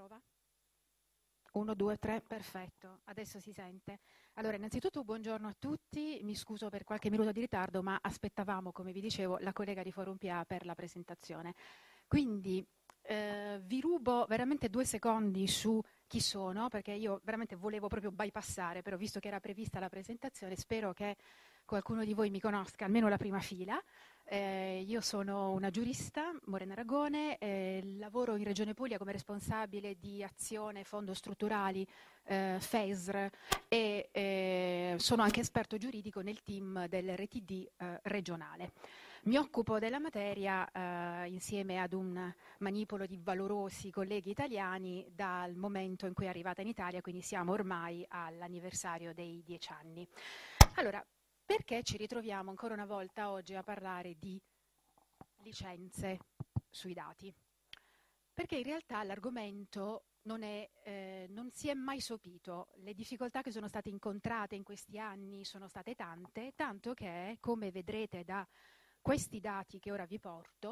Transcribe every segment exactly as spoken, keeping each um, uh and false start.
Prova. Uno, due, tre, perfetto, adesso si sente. Allora, innanzitutto buongiorno a tutti, mi scuso per qualche minuto di ritardo, ma aspettavamo, come vi dicevo, la collega di Forum P A per la presentazione. Quindi eh, vi rubo veramente due secondi su chi sono, perché io veramente volevo proprio bypassare, però visto che era prevista la presentazione, spero che qualcuno di voi mi conosca, almeno la prima fila. Eh, io sono una giurista, Morena Ragone, eh, lavoro in Regione Puglia come responsabile di azione, fondo strutturali, eh, F E S R e eh, sono anche esperto giuridico nel team dell'R T D eh, regionale. Mi occupo della materia eh, insieme ad un manipolo di valorosi colleghi italiani dal momento in cui è arrivata in Italia, quindi siamo ormai all'anniversario dei dieci anni. Allora, perché ci ritroviamo ancora una volta oggi a parlare di licenze sui dati? Perché in realtà l'argomento non, è, eh, non si è mai sopito. Le difficoltà che sono state incontrate in questi anni sono state tante, tanto che, come vedrete da questi dati che ora vi porto,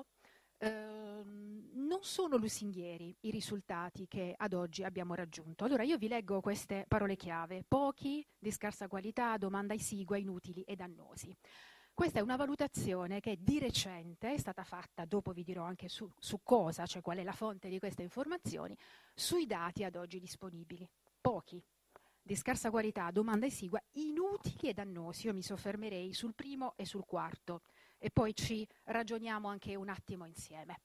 ehm, non sono lusinghieri i risultati che ad oggi abbiamo raggiunto. Allora io vi leggo queste parole chiave: pochi, di scarsa qualità, domanda esigua, inutili e dannosi. Questa è una valutazione che di recente è stata fatta, dopo vi dirò anche su, su cosa, cioè qual è la fonte di queste informazioni, sui dati ad oggi disponibili. Pochi, di scarsa qualità, domanda esigua, inutili e dannosi. Io mi soffermerei sul primo e sul quarto e poi ci ragioniamo anche un attimo insieme.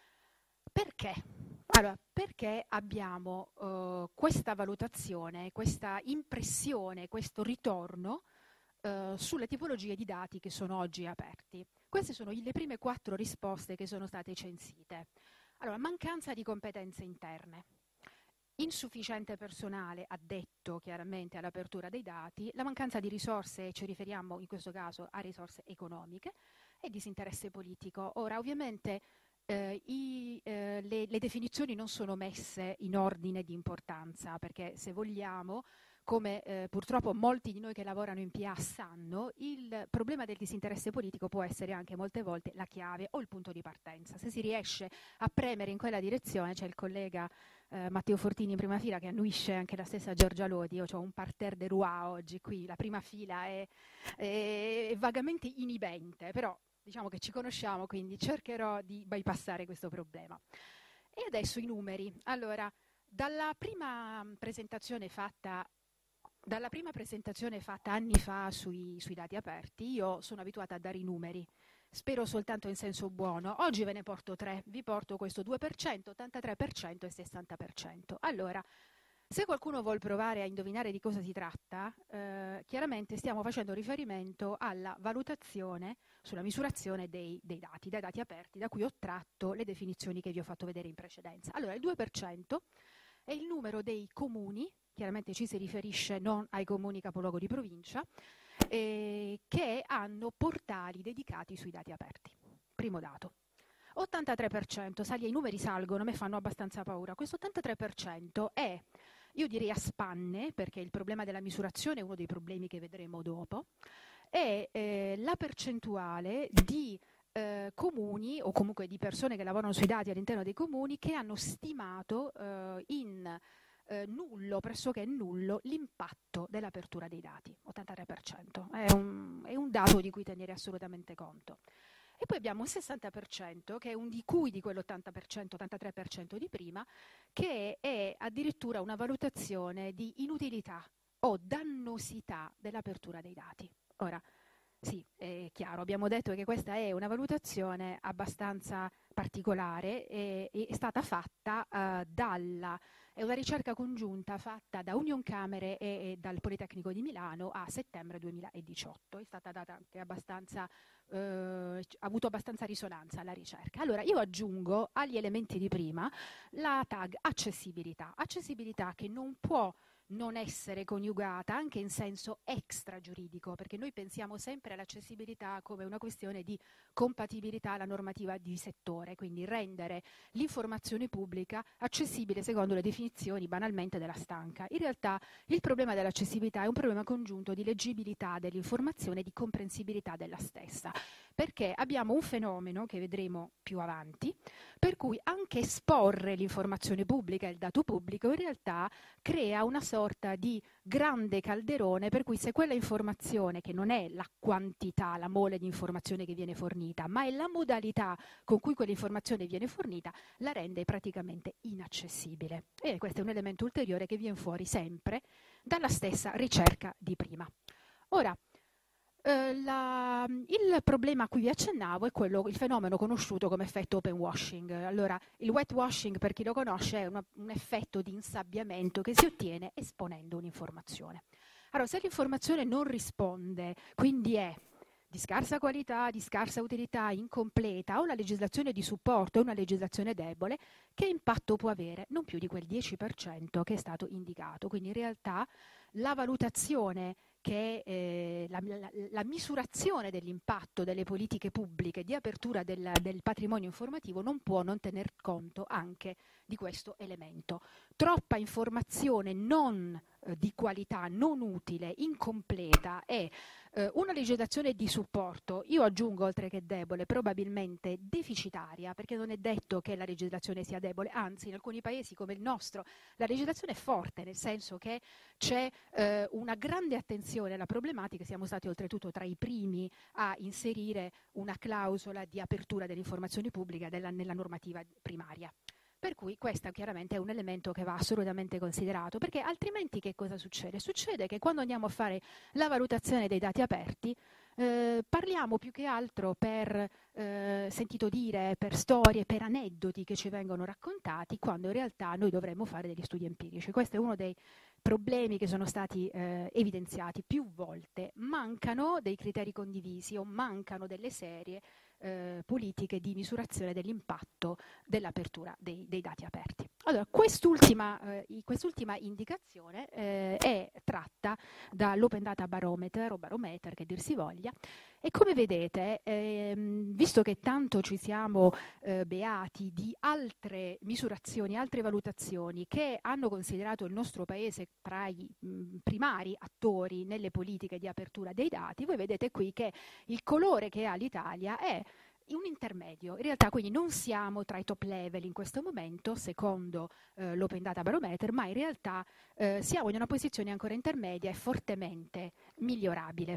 Perché? Allora, perché abbiamo uh, questa valutazione, questa impressione, questo ritorno uh, sulle tipologie di dati che sono oggi aperti? Queste sono le prime quattro risposte che sono state censite. Allora, mancanza di competenze interne, insufficiente personale addetto chiaramente all'apertura dei dati, la mancanza di risorse, ci riferiamo in questo caso a risorse economiche, e disinteresse politico. Ora, ovviamente eh, i, eh, le, le definizioni non sono messe in ordine di importanza, perché se vogliamo, come eh, purtroppo molti di noi che lavorano in P A sanno, il problema del disinteresse politico può essere anche molte volte la chiave o il punto di partenza. Se si riesce a premere in quella direzione, c'è il collega eh, Matteo Fortini in prima fila che annuisce anche la stessa Giorgia Lodi. Io ho un parterre de roi oggi qui, la prima fila è, è, è vagamente inibente, però diciamo che ci conosciamo, quindi cercherò di bypassare questo problema. E adesso i numeri. Allora, dalla prima presentazione fatta Dalla prima presentazione fatta anni fa sui, sui dati aperti, io sono abituata a dare i numeri, spero soltanto in senso buono. Oggi ve ne porto tre, vi porto questo due per cento, ottantatré per cento e sessanta per cento. Allora, se qualcuno vuol provare a indovinare di cosa si tratta, eh, chiaramente stiamo facendo riferimento alla valutazione sulla misurazione dei, dei dati, dai dati aperti, da cui ho tratto le definizioni che vi ho fatto vedere in precedenza. Allora, il due per cento è il numero dei comuni, chiaramente ci si riferisce non ai comuni capoluogo di provincia, eh, che hanno portali dedicati sui dati aperti. Primo dato. ottantatré per cento, sali, i numeri salgono, a me fanno abbastanza paura. Questo ottantatré per cento è, io direi a spanne, perché il problema della misurazione è uno dei problemi che vedremo dopo, è eh, la percentuale di eh, comuni o comunque di persone che lavorano sui dati all'interno dei comuni che hanno stimato eh, in eh, nullo, pressoché nullo, l'impatto dell'apertura dei dati. ottantatré per cento è un, è un dato di cui tenere assolutamente conto. E poi abbiamo un sessanta per cento, che è un di cui di quell'ottanta per cento, ottantatré per cento di prima, che è addirittura una valutazione di inutilità o dannosità dell'apertura dei dati. Ora, sì, è chiaro, abbiamo detto che questa è una valutazione abbastanza particolare e è stata fatta uh, dalla, è una ricerca congiunta fatta da Unioncamere e, e dal Politecnico di Milano a settembre duemiladiciotto. È stata data anche abbastanza, uh, ha avuto abbastanza risonanza la ricerca. Allora, io aggiungo agli elementi di prima la tag accessibilità, accessibilità che non può non essere coniugata anche in senso extragiuridico, perché noi pensiamo sempre all'accessibilità come una questione di compatibilità alla normativa di settore, quindi rendere l'informazione pubblica accessibile secondo le definizioni banalmente della Stanca. In realtà il problema dell'accessibilità è un problema congiunto di leggibilità dell'informazione e di comprensibilità della stessa. perché abbiamo un fenomeno che vedremo più avanti, per cui anche esporre l'informazione pubblica, il dato pubblico, in realtà crea una sorta di grande calderone, per cui se quella informazione, che non è la quantità, la mole di informazione che viene fornita, ma è la modalità con cui quell'informazione viene fornita, la rende praticamente inaccessibile. E questo è un elemento ulteriore che viene fuori sempre dalla stessa ricerca di prima. Ora, eh, la, il problema a cui vi accennavo è quello, il fenomeno conosciuto come effetto open washing. Allora, il wet washing, per chi lo conosce, è una, un effetto di insabbiamento che si ottiene esponendo un'informazione. Allora, se l'informazione non risponde, quindi è di scarsa qualità, di scarsa utilità, incompleta, o la legislazione di supporto è una legislazione debole, che impatto può avere? Non più di quel dieci per cento che è stato indicato. Quindi in realtà la valutazione che eh, la, la, la misurazione dell'impatto delle politiche pubbliche di apertura del, del patrimonio informativo non può non tener conto anche di questo elemento. Troppa informazione non eh, di qualità, non utile, incompleta e eh, una legislazione di supporto, io aggiungo oltre che debole, probabilmente deficitaria, perché non è detto che la legislazione sia debole, anzi in alcuni paesi come il nostro la legislazione è forte, nel senso che c'è eh, una grande attenzione alla problematica, siamo stati oltretutto tra i primi a inserire una clausola di apertura dell'informazione pubblica della, nella normativa primaria. Per cui questo chiaramente è un elemento che va assolutamente considerato, perché altrimenti che cosa succede? Succede che quando andiamo a fare la valutazione dei dati aperti, eh, parliamo più che altro per eh, sentito dire, per storie, per aneddoti che ci vengono raccontati, quando in realtà noi dovremmo fare degli studi empirici. Questo è uno dei problemi che sono stati eh, evidenziati più volte. Mancano dei criteri condivisi o mancano delle serie eh, politiche di misurazione dell'impatto dell'apertura dei, dei dati aperti. Allora, quest'ultima, eh, quest'ultima indicazione eh, è tratta dall'Open Data Barometer o Barometer, che dir si voglia, e come vedete, ehm, visto che tanto ci siamo eh, beati di altre misurazioni, altre valutazioni che hanno considerato il nostro paese tra i mh, primari attori nelle politiche di apertura dei dati, voi vedete qui che il colore che ha l'Italia è un intermedio. In realtà quindi non siamo tra i top level in questo momento, secondo eh, l'Open Data Barometer, ma in realtà eh, siamo in una posizione ancora intermedia e fortemente migliorabile.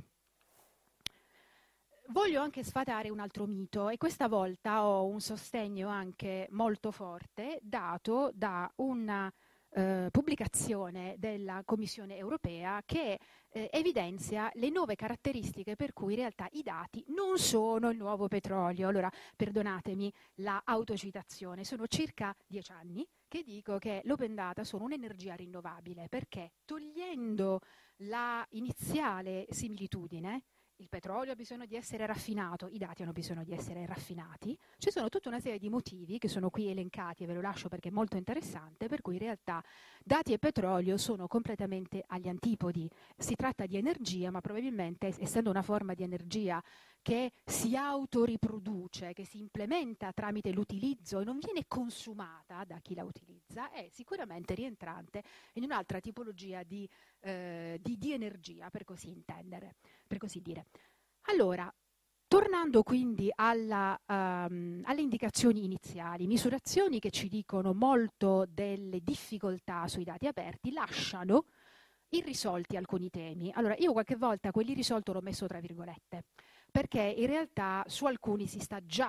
Voglio anche sfatare un altro mito e questa volta ho un sostegno anche molto forte dato da una eh, pubblicazione della Commissione europea che eh, evidenzia le nuove caratteristiche per cui in realtà i dati non sono il nuovo petrolio. Allora, perdonatemi la autocitazione, sono circa dieci anni che dico che l'open data sono un'energia rinnovabile, perché togliendo la iniziale similitudine, il petrolio ha bisogno di essere raffinato, i dati hanno bisogno di essere raffinati, ci sono tutta una serie di motivi che sono qui elencati e ve lo lascio perché è molto interessante, per cui in realtà dati e petrolio sono completamente agli antipodi. Si tratta di energia, ma probabilmente essendo una forma di energia che si autoriproduce, che si implementa tramite l'utilizzo e non viene consumata da chi la utilizza, è sicuramente rientrante in un'altra tipologia di, eh, di, di energia, per così intendere, per così dire. Allora, tornando quindi alla, um, alle indicazioni iniziali, misurazioni che ci dicono molto delle difficoltà sui dati aperti, lasciano irrisolti alcuni temi. Allora, io qualche volta quell'irrisolto l'ho messo tra virgolette, perché in realtà su alcuni si sta già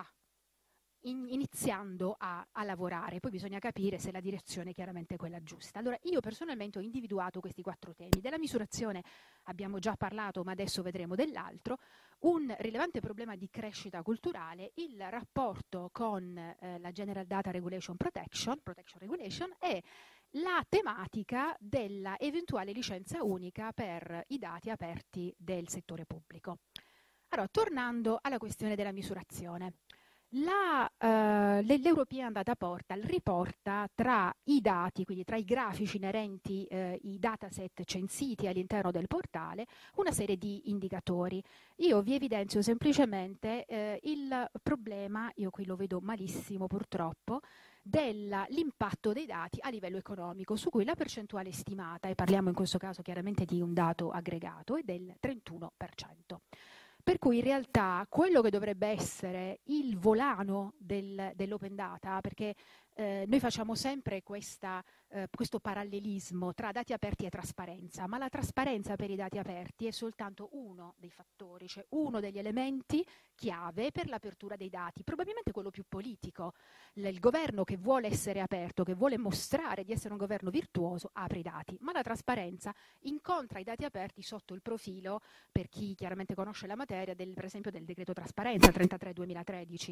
in, iniziando a, a lavorare, poi bisogna capire se la direzione è chiaramente quella giusta. Allora, io personalmente ho individuato questi quattro temi. Della misurazione abbiamo già parlato, ma adesso vedremo dell'altro. Un rilevante problema di crescita culturale, il rapporto con eh, la General Data Regulation Protection, Protection Regulation, e la tematica della eventuale licenza unica per i dati aperti del settore pubblico. Allora, tornando alla questione della misurazione. La, uh, L'European Data Portal riporta tra i dati, quindi tra i grafici inerenti eh, i dataset censiti all'interno del portale, una serie di indicatori. Io vi evidenzio semplicemente eh, il problema, io qui lo vedo malissimo purtroppo, dell'impatto dei dati a livello economico, su cui la percentuale stimata, e parliamo in questo caso chiaramente di un dato aggregato, è del trentuno per cento. Per cui in realtà quello che dovrebbe essere il volano del, dell'open data, perché eh, noi facciamo sempre questa, eh, questo parallelismo tra dati aperti e trasparenza, ma la trasparenza per i dati aperti è soltanto uno dei fattori, cioè uno degli elementi chiave per l'apertura dei dati, probabilmente quello più politico. Il governo che vuole essere aperto, che vuole mostrare di essere un governo virtuoso, apre i dati, ma la trasparenza incontra i dati aperti sotto il profilo, per chi chiaramente conosce la materia, del, per esempio del decreto trasparenza trentatré duemilatredici.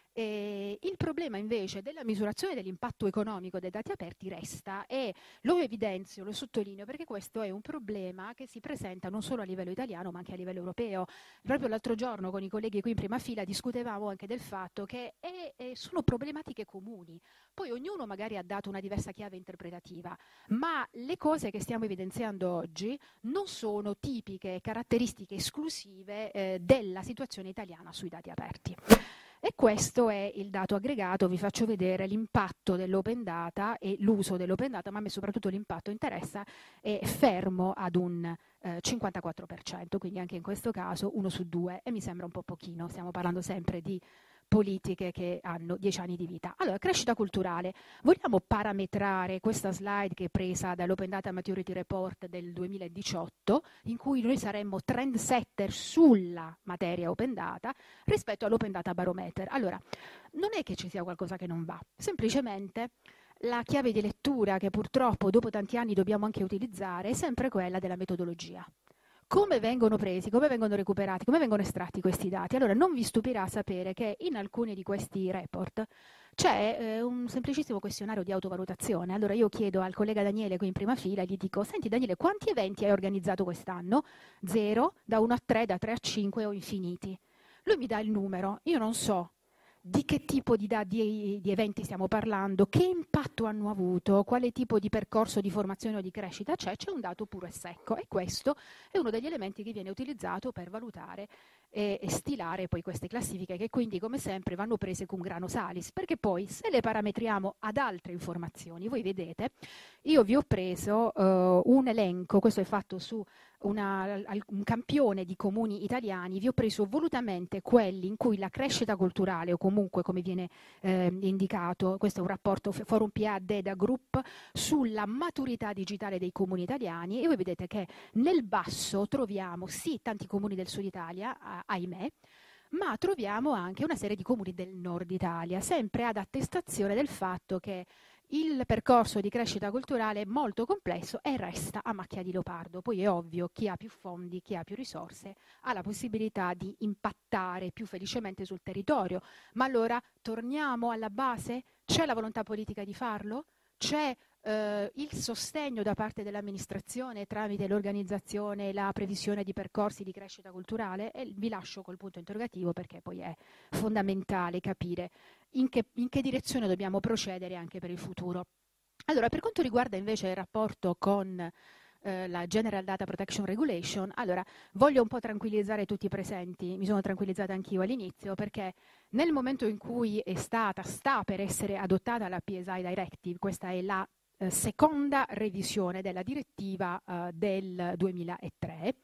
E il problema invece della misurazione dell'impatto economico dei dati aperti resta, e lo evidenzio, lo sottolineo, perché questo è un problema che si presenta non solo a livello italiano ma anche a livello europeo. Proprio l'altro giorno con i colleghi qui in prima fila discutevamo anche del fatto che è, è, sono problematiche comuni, poi ognuno magari ha dato una diversa chiave interpretativa, ma le cose che stiamo evidenziando oggi non sono tipiche caratteristiche esclusive eh, della situazione italiana sui dati aperti. E questo è il dato aggregato, vi faccio vedere l'impatto dell'open data e l'uso dell'open data, ma a me soprattutto l'impatto interessa, è fermo ad un eh, cinquantaquattro per cento, quindi anche in questo caso uno su due, e mi sembra un po' pochino, stiamo parlando sempre di politiche che hanno dieci anni di vita. Allora, crescita culturale. Vogliamo parametrare questa slide che è presa dall'Open Data Maturity Report del duemiladiciotto, in cui noi saremmo trendsetter sulla materia Open Data rispetto all'Open Data Barometer. Allora, non è che ci sia qualcosa che non va, semplicemente la chiave di lettura che purtroppo dopo tanti anni dobbiamo anche utilizzare è sempre quella della metodologia. Come vengono presi, come vengono recuperati, come vengono estratti questi dati? Allora, non vi stupirà sapere che in alcuni di questi report c'è eh, un semplicissimo questionario di autovalutazione. Allora io chiedo al collega Daniele qui in prima fila, gli dico: senti Daniele, quanti eventi hai organizzato quest'anno? Zero, da uno a tre, da tre a cinque o infiniti? Lui mi dà il numero, io non so di che tipo di, di, di eventi stiamo parlando, che impatto hanno avuto, quale tipo di percorso di formazione o di crescita c'è, c'è un dato puro e secco, e questo è uno degli elementi che viene utilizzato per valutare e, e stilare poi queste classifiche, che quindi come sempre vanno prese cum grano salis, perché poi se le parametriamo ad altre informazioni, voi vedete, io vi ho preso uh, un elenco, questo è fatto su Una, un campione di comuni italiani, vi ho preso volutamente quelli in cui la crescita culturale, o comunque come viene eh, indicato, questo è un rapporto Forum P A Deda Group sulla maturità digitale dei comuni italiani, e voi vedete che nel basso troviamo sì tanti comuni del sud Italia, ahimè, ma troviamo anche una serie di comuni del nord Italia, sempre ad attestazione del fatto che il percorso di crescita culturale è molto complesso e resta a macchia di leopardo. Poi è ovvio, chi ha più fondi, chi ha più risorse, ha la possibilità di impattare più felicemente sul territorio. Ma allora torniamo alla base? C'è la volontà politica di farlo? C'è eh, il sostegno da parte dell'amministrazione tramite l'organizzazione e la previsione di percorsi di crescita culturale? E vi lascio col punto interrogativo, perché poi è fondamentale capire in che, in che direzione dobbiamo procedere anche per il futuro. Allora, per quanto riguarda invece il rapporto con eh, la General Data Protection Regulation, allora voglio un po' tranquillizzare tutti i presenti, mi sono tranquillizzata anch'io all'inizio, perché nel momento in cui è stata, sta per essere adottata la P S I Directive, questa è la eh, seconda revisione della direttiva eh, del duemilatré,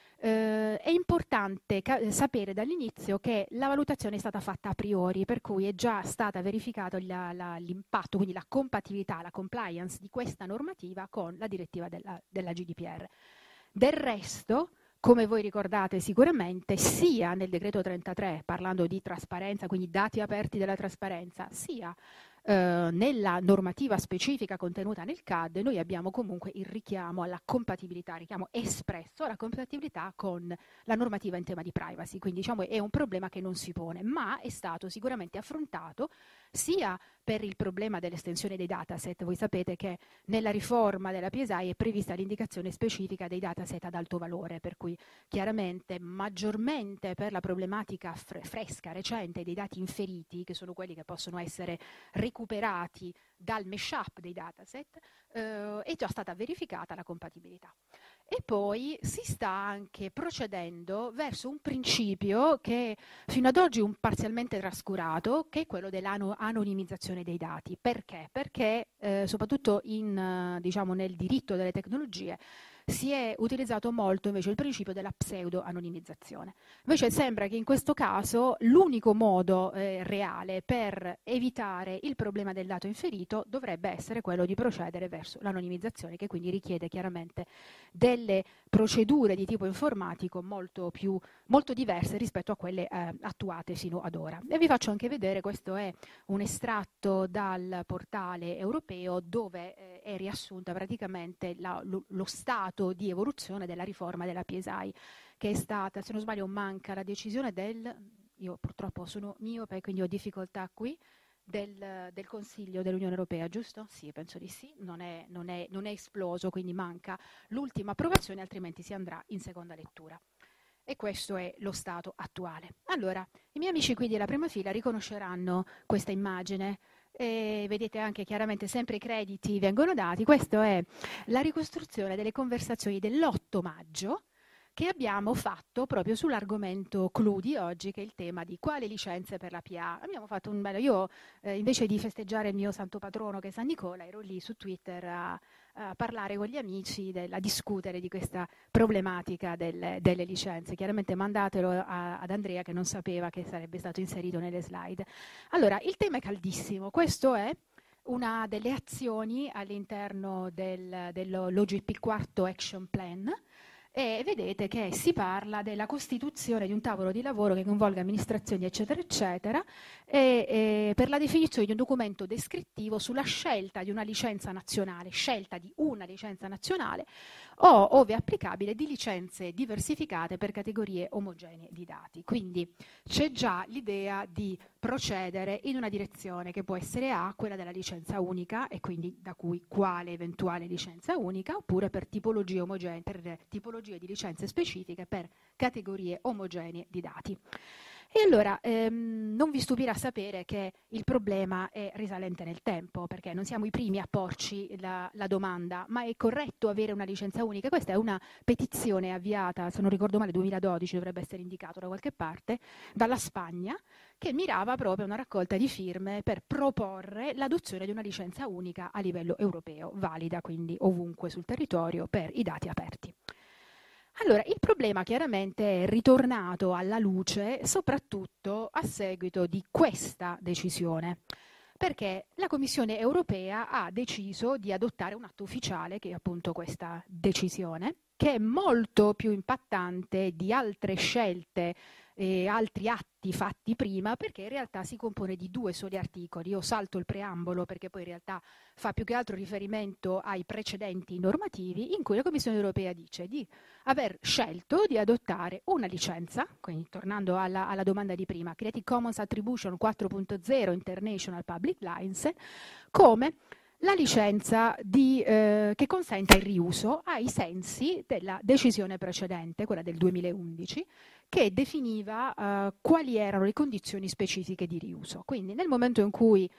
Uh, è importante sapere dall'inizio che la valutazione è stata fatta a priori, per cui è già stata verificato la, la, l'impatto, quindi la compatibilità, la compliance di questa normativa con la direttiva della, della G D P R. Del resto, come voi ricordate sicuramente, sia nel decreto trentatré, parlando di trasparenza, quindi dati aperti della trasparenza, sia Uh, nella normativa specifica contenuta nel C A D, noi abbiamo comunque il richiamo alla compatibilità, richiamo espresso alla compatibilità con la normativa in tema di privacy, quindi diciamo è un problema che non si pone, ma è stato sicuramente affrontato sia per il problema dell'estensione dei dataset. Voi sapete che nella riforma della P S I è prevista l'indicazione specifica dei dataset ad alto valore, per cui chiaramente maggiormente per la problematica fre- fresca, recente dei dati inferiti, che sono quelli che possono essere recuperati dal mashup dei dataset, eh, è già stata verificata la compatibilità. E poi si sta anche procedendo verso un principio che fino ad oggi è un parzialmente trascurato, che è quello dell'anonimizzazione dei dati. Perché? Perché eh, soprattutto in, diciamo, nel diritto delle tecnologie si è utilizzato molto invece il principio della pseudo-anonimizzazione. Invece sembra che in questo caso l'unico modo eh, reale per evitare il problema del dato inferito dovrebbe essere quello di procedere verso l'anonimizzazione, che quindi richiede chiaramente delle procedure di tipo informatico molto, più, molto diverse rispetto a quelle eh, attuate fino ad ora. E vi faccio anche vedere, questo è un estratto dal portale europeo dove eh, è riassunta praticamente la, lo, lo stato di evoluzione della riforma della P S I, che è stata, se non sbaglio manca la decisione del, io purtroppo sono miope quindi ho difficoltà qui, del, del Consiglio dell'Unione Europea, giusto? Sì, penso di sì, non è, non è, non è esploso, quindi manca l'ultima approvazione, altrimenti si andrà in seconda lettura. E questo è lo stato attuale. Allora, i miei amici qui della prima fila riconosceranno questa immagine. E vedete anche chiaramente sempre i crediti vengono dati. Questa è la ricostruzione delle conversazioni dell'otto maggio che abbiamo fatto proprio sull'argomento clou di oggi, che è il tema di quale licenze per la P A. Abbiamo fatto un bello, io eh, invece di festeggiare il mio santo patrono che è San Nicola, ero lì su Twitter a, a parlare con gli amici, del, a discutere di questa problematica del, delle licenze. Chiaramente mandatelo a, ad Andrea che non sapeva che sarebbe stato inserito nelle slide. Allora, il tema è caldissimo, questo è una delle azioni all'interno del, dell'O G P quattro Action Plan, e vedete che si parla della costituzione di un tavolo di lavoro che coinvolga amministrazioni eccetera eccetera e, e per la definizione di un documento descrittivo sulla scelta di una licenza nazionale, scelta di una licenza nazionale o, ove applicabile, di licenze diversificate per categorie omogenee di dati. Quindi c'è già l'idea di procedere in una direzione che può essere A, quella della licenza unica, e quindi da cui quale eventuale licenza unica, oppure per tipologie omogenee, per tipologie di licenze specifiche per categorie omogenee di dati. E allora ehm, non vi stupirà sapere che il problema è risalente nel tempo, perché non siamo i primi a porci la, la domanda: ma è corretto avere una licenza unica? Questa è una petizione avviata, se non ricordo male, duemiladodici, dovrebbe essere indicato da qualche parte, dalla Spagna, che mirava proprio a una raccolta di firme per proporre l'adozione di una licenza unica a livello europeo, valida quindi ovunque sul territorio per i dati aperti. Allora, il problema chiaramente è ritornato alla luce soprattutto a seguito di questa decisione, perché la Commissione europea ha deciso di adottare un atto ufficiale, che è appunto questa decisione, che è molto più impattante di altre scelte e altri atti fatti prima, perché in realtà si compone di due soli articoli. Io salto il preambolo perché poi in realtà fa più che altro riferimento ai precedenti normativi, in cui la Commissione europea dice di aver scelto di adottare una licenza, quindi tornando alla, alla domanda di prima, Creative Commons Attribution quattro punto zero International Public License, come la licenza di, eh, che consenta il riuso ai sensi della decisione precedente, quella del duemilaundici, che definiva eh, quali erano le condizioni specifiche di riuso. Quindi nel momento in cui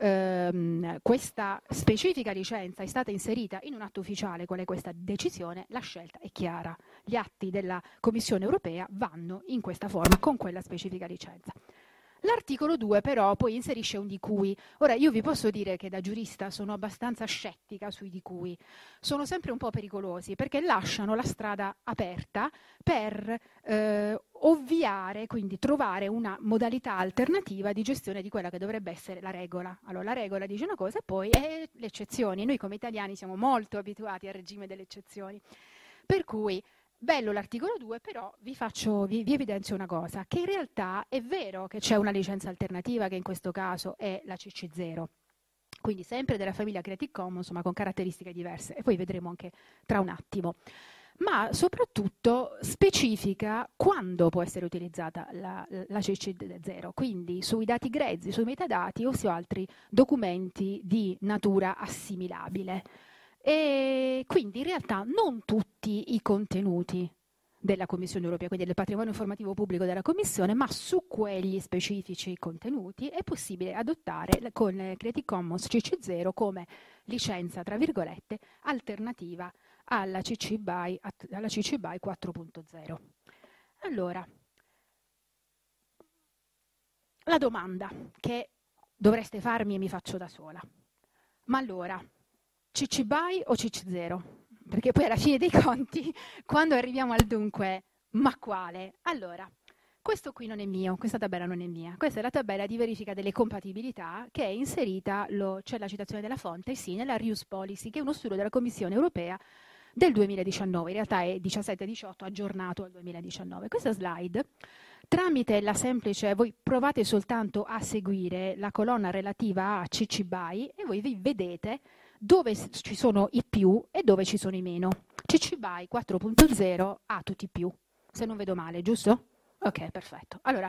ehm, questa specifica licenza è stata inserita in un atto ufficiale, qual è questa decisione, la scelta è chiara. Gli atti della Commissione europea vanno in questa forma con quella specifica licenza. L'articolo due però poi inserisce un di cui. Ora io vi posso dire che da giurista sono abbastanza scettica sui di cui. Sono sempre un po' pericolosi perché lasciano la strada aperta per eh, ovviare, quindi trovare una modalità alternativa di gestione di quella che dovrebbe essere la regola. Allora la regola dice una cosa e poi eh, le eccezioni. Noi come italiani siamo molto abituati al regime delle eccezioni. Per cui bello l'articolo due, però vi, faccio, vi, vi evidenzio una cosa, che in realtà è vero che c'è una licenza alternativa, che in questo caso è la C C zero, quindi sempre della famiglia Creative Commons, ma con caratteristiche diverse, e poi vedremo anche tra un attimo. Ma soprattutto specifica quando può essere utilizzata la, la C C zero, quindi sui dati grezzi, sui metadati o su altri documenti di natura assimilabile. E quindi in realtà non tutti i contenuti della Commissione europea, quindi del patrimonio informativo pubblico della Commissione, ma su quegli specifici contenuti è possibile adottare con Creative Commons C C zero come licenza, tra virgolette, alternativa alla C C BY, alla C C BY quattro punto zero. Allora, la domanda che dovreste farmi e mi faccio da sola. Ma allora, C C BY o C C zero? perché poi alla fine dei conti, quando arriviamo al dunque, ma quale? Allora, questo qui non è mio, questa tabella non è mia, questa è la tabella di verifica delle compatibilità che è inserita, lo, c'è la citazione della fonte, sì, nella Reuse Policy, che è uno studio della Commissione europea del duemiladiciannove, in realtà è diciassette diciotto aggiornato al duemiladiciannove. Questa slide, tramite la semplice, voi provate soltanto a seguire la colonna relativa a C C B Y e voi vi vedete dove ci sono i più e dove ci sono i meno. C C B Y quattro punto zero ha tutti i più, se non vedo male, giusto? Ok, perfetto. Allora,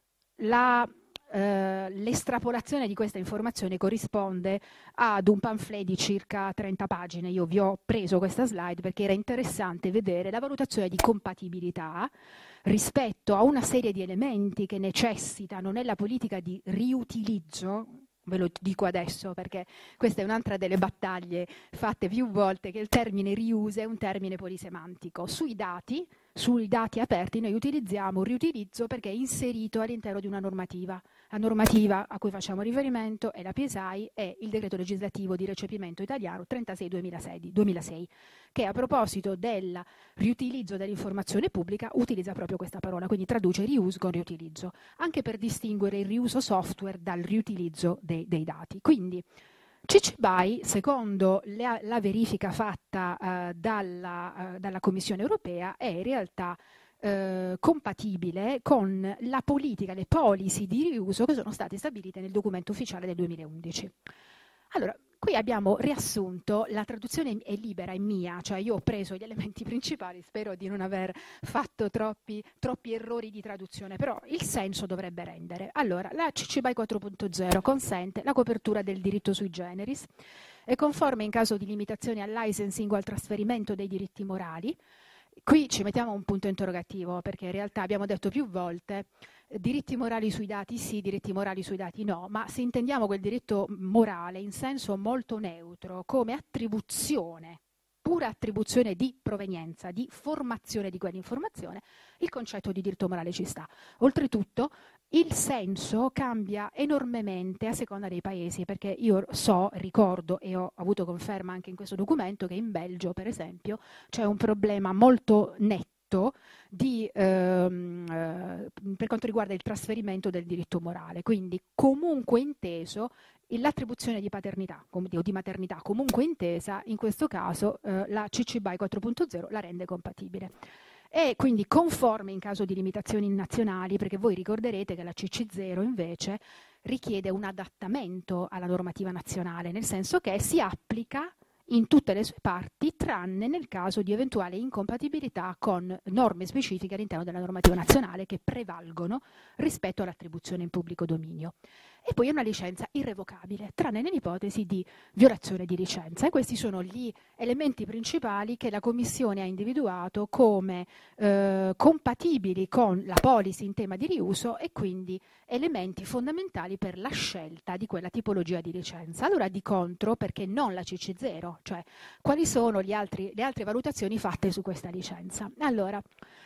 la, eh, l'estrapolazione di questa informazione corrisponde ad un pamphlet di circa trenta pagine. Io vi ho preso questa slide perché era interessante vedere la valutazione di compatibilità rispetto a una serie di elementi che necessitano nella politica di riutilizzo. Ve lo dico adesso perché questa è un'altra delle battaglie fatte più volte, che il termine riuse è un termine polisemantico. Sui dati, sui dati aperti noi utilizziamo riutilizzo perché è inserito all'interno di una normativa. La normativa a cui facciamo riferimento è la P S I e il decreto legislativo di recepimento italiano trentasei duemilasei, che a proposito del riutilizzo dell'informazione pubblica utilizza proprio questa parola, quindi traduce reuse con riutilizzo, anche per distinguere il riuso software dal riutilizzo dei, dei dati. Quindi C C B Y, secondo la, la verifica fatta uh, dalla, uh, dalla Commissione europea, è in realtà uh, compatibile con la politica, le policy di riuso che sono state stabilite nel documento ufficiale del duemilaundici. Allora, qui abbiamo riassunto, la traduzione è libera, è mia, cioè io ho preso gli elementi principali, spero di non aver fatto troppi, troppi errori di traduzione, però il senso dovrebbe rendere. Allora, la C C B Y quattro punto zero consente la copertura del diritto sui generis, è conforme in caso di limitazioni al licensing o al trasferimento dei diritti morali. Qui ci mettiamo un punto interrogativo perché in realtà abbiamo detto più volte diritti morali sui dati sì, diritti morali sui dati no, ma se intendiamo quel diritto morale in senso molto neutro come attribuzione, pura attribuzione di provenienza, di formazione di quell'informazione, il concetto di diritto morale ci sta. Oltretutto il senso cambia enormemente a seconda dei paesi, perché io so, ricordo e ho avuto conferma anche in questo documento che in Belgio, per esempio, c'è un problema molto netto di, ehm, eh, per quanto riguarda il trasferimento del diritto morale, quindi comunque inteso l'attribuzione di paternità o di maternità comunque intesa, in questo caso eh, la C C B Y quattro punto zero la rende compatibile. È quindi conforme in caso di limitazioni nazionali, perché voi ricorderete che la C C zero invece richiede un adattamento alla normativa nazionale, nel senso che si applica in tutte le sue parti, tranne nel caso di eventuale incompatibilità con norme specifiche all'interno della normativa nazionale che prevalgono rispetto all'attribuzione in pubblico dominio. E poi è una licenza irrevocabile, tranne nell'ipotesi di violazione di licenza. E questi sono gli elementi principali che la Commissione ha individuato come eh, compatibili con la policy in tema di riuso e quindi elementi fondamentali per la scelta di quella tipologia di licenza. Allora, di contro, perché non la C C zero? Cioè, quali sono gli altri, le altre valutazioni fatte su questa licenza? Allora,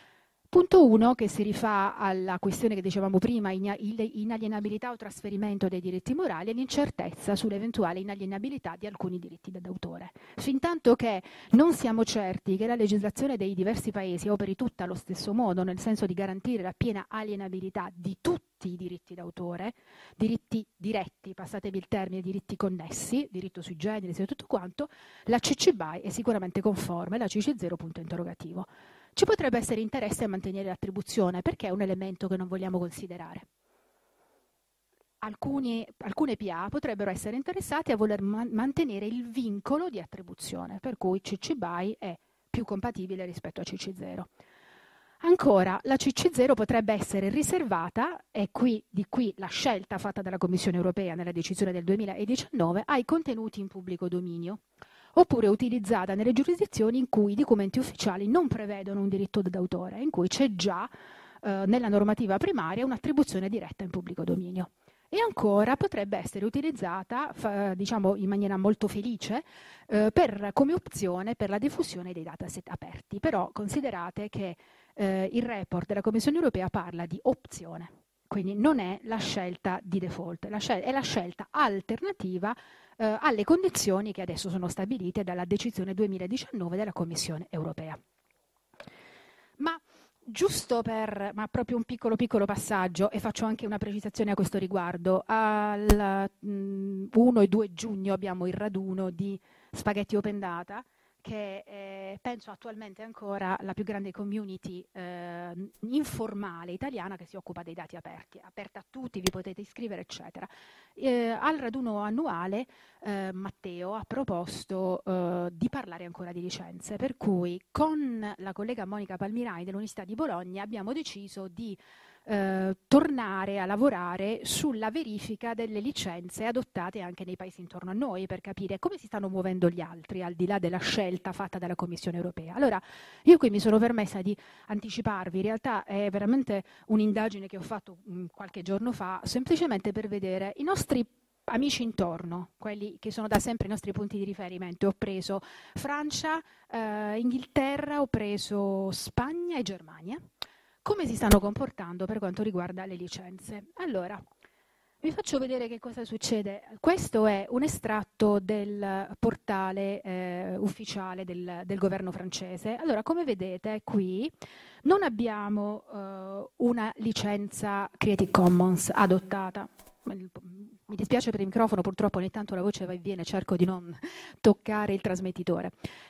punto uno, che si rifà alla questione che dicevamo prima, inalienabilità o trasferimento dei diritti morali, e l'incertezza sull'eventuale inalienabilità di alcuni diritti d'autore. Fintanto che non siamo certi che la legislazione dei diversi paesi operi tutta allo stesso modo, nel senso di garantire la piena alienabilità di tutti i diritti d'autore, diritti diretti, passatevi il termine, diritti connessi, diritto sui generi e tutto quanto, la C C B Y è sicuramente conforme, la C C zero punto interrogativo. Ci potrebbe essere interesse a mantenere l'attribuzione, perché è un elemento che non vogliamo considerare. Alcuni, alcune P A potrebbero essere interessati a voler man- mantenere il vincolo di attribuzione, per cui C C B Y è più compatibile rispetto a C C zero. Ancora, la C C zero potrebbe essere riservata, e qui, di qui la scelta fatta dalla Commissione europea nella decisione del duemiladiciannove, ai contenuti in pubblico dominio, oppure utilizzata nelle giurisdizioni in cui i documenti ufficiali non prevedono un diritto d'autore, in cui c'è già eh, nella normativa primaria un'attribuzione diretta in pubblico dominio. E ancora potrebbe essere utilizzata, fa, diciamo in maniera molto felice, eh, per, come opzione per la diffusione dei dataset aperti. Però considerate che eh, il report della Commissione europea parla di opzione. Quindi non è la scelta di default, la scel- è la scelta alternativa eh, alle condizioni che adesso sono stabilite dalla decisione duemiladiciannove della Commissione europea. Ma giusto per, ma proprio un piccolo piccolo passaggio, e faccio anche una precisazione a questo riguardo, al mh, primo e due giugno abbiamo il raduno di Spaghetti Open Data, che è, penso attualmente ancora la più grande community eh, informale italiana che si occupa dei dati aperti, aperta a tutti, vi potete iscrivere, eccetera. Eh, al raduno annuale eh, Matteo ha proposto eh, di parlare ancora di licenze, per cui con la collega Monica Palmirani dell'Università di Bologna abbiamo deciso di eh, tornare a lavorare sulla verifica delle licenze adottate anche nei paesi intorno a noi, per capire come si stanno muovendo gli altri, al di là della scelta fatta dalla Commissione europea. Allora, io qui mi sono permessa di anticiparvi, in realtà è veramente un'indagine che ho fatto mh, qualche giorno fa, semplicemente per vedere i nostri amici intorno, quelli che sono da sempre i nostri punti di riferimento. Ho preso Francia, eh, Inghilterra, ho preso Spagna e Germania. Come si stanno comportando per quanto riguarda le licenze? Allora, vi faccio vedere che cosa succede. Questo è un estratto del portale eh, ufficiale del, del governo francese. Allora, come vedete qui non abbiamo eh, una licenza Creative Commons adottata. Mi dispiace per il microfono, purtroppo ogni tanto la voce va e viene, cerco di non toccare il trasmettitore.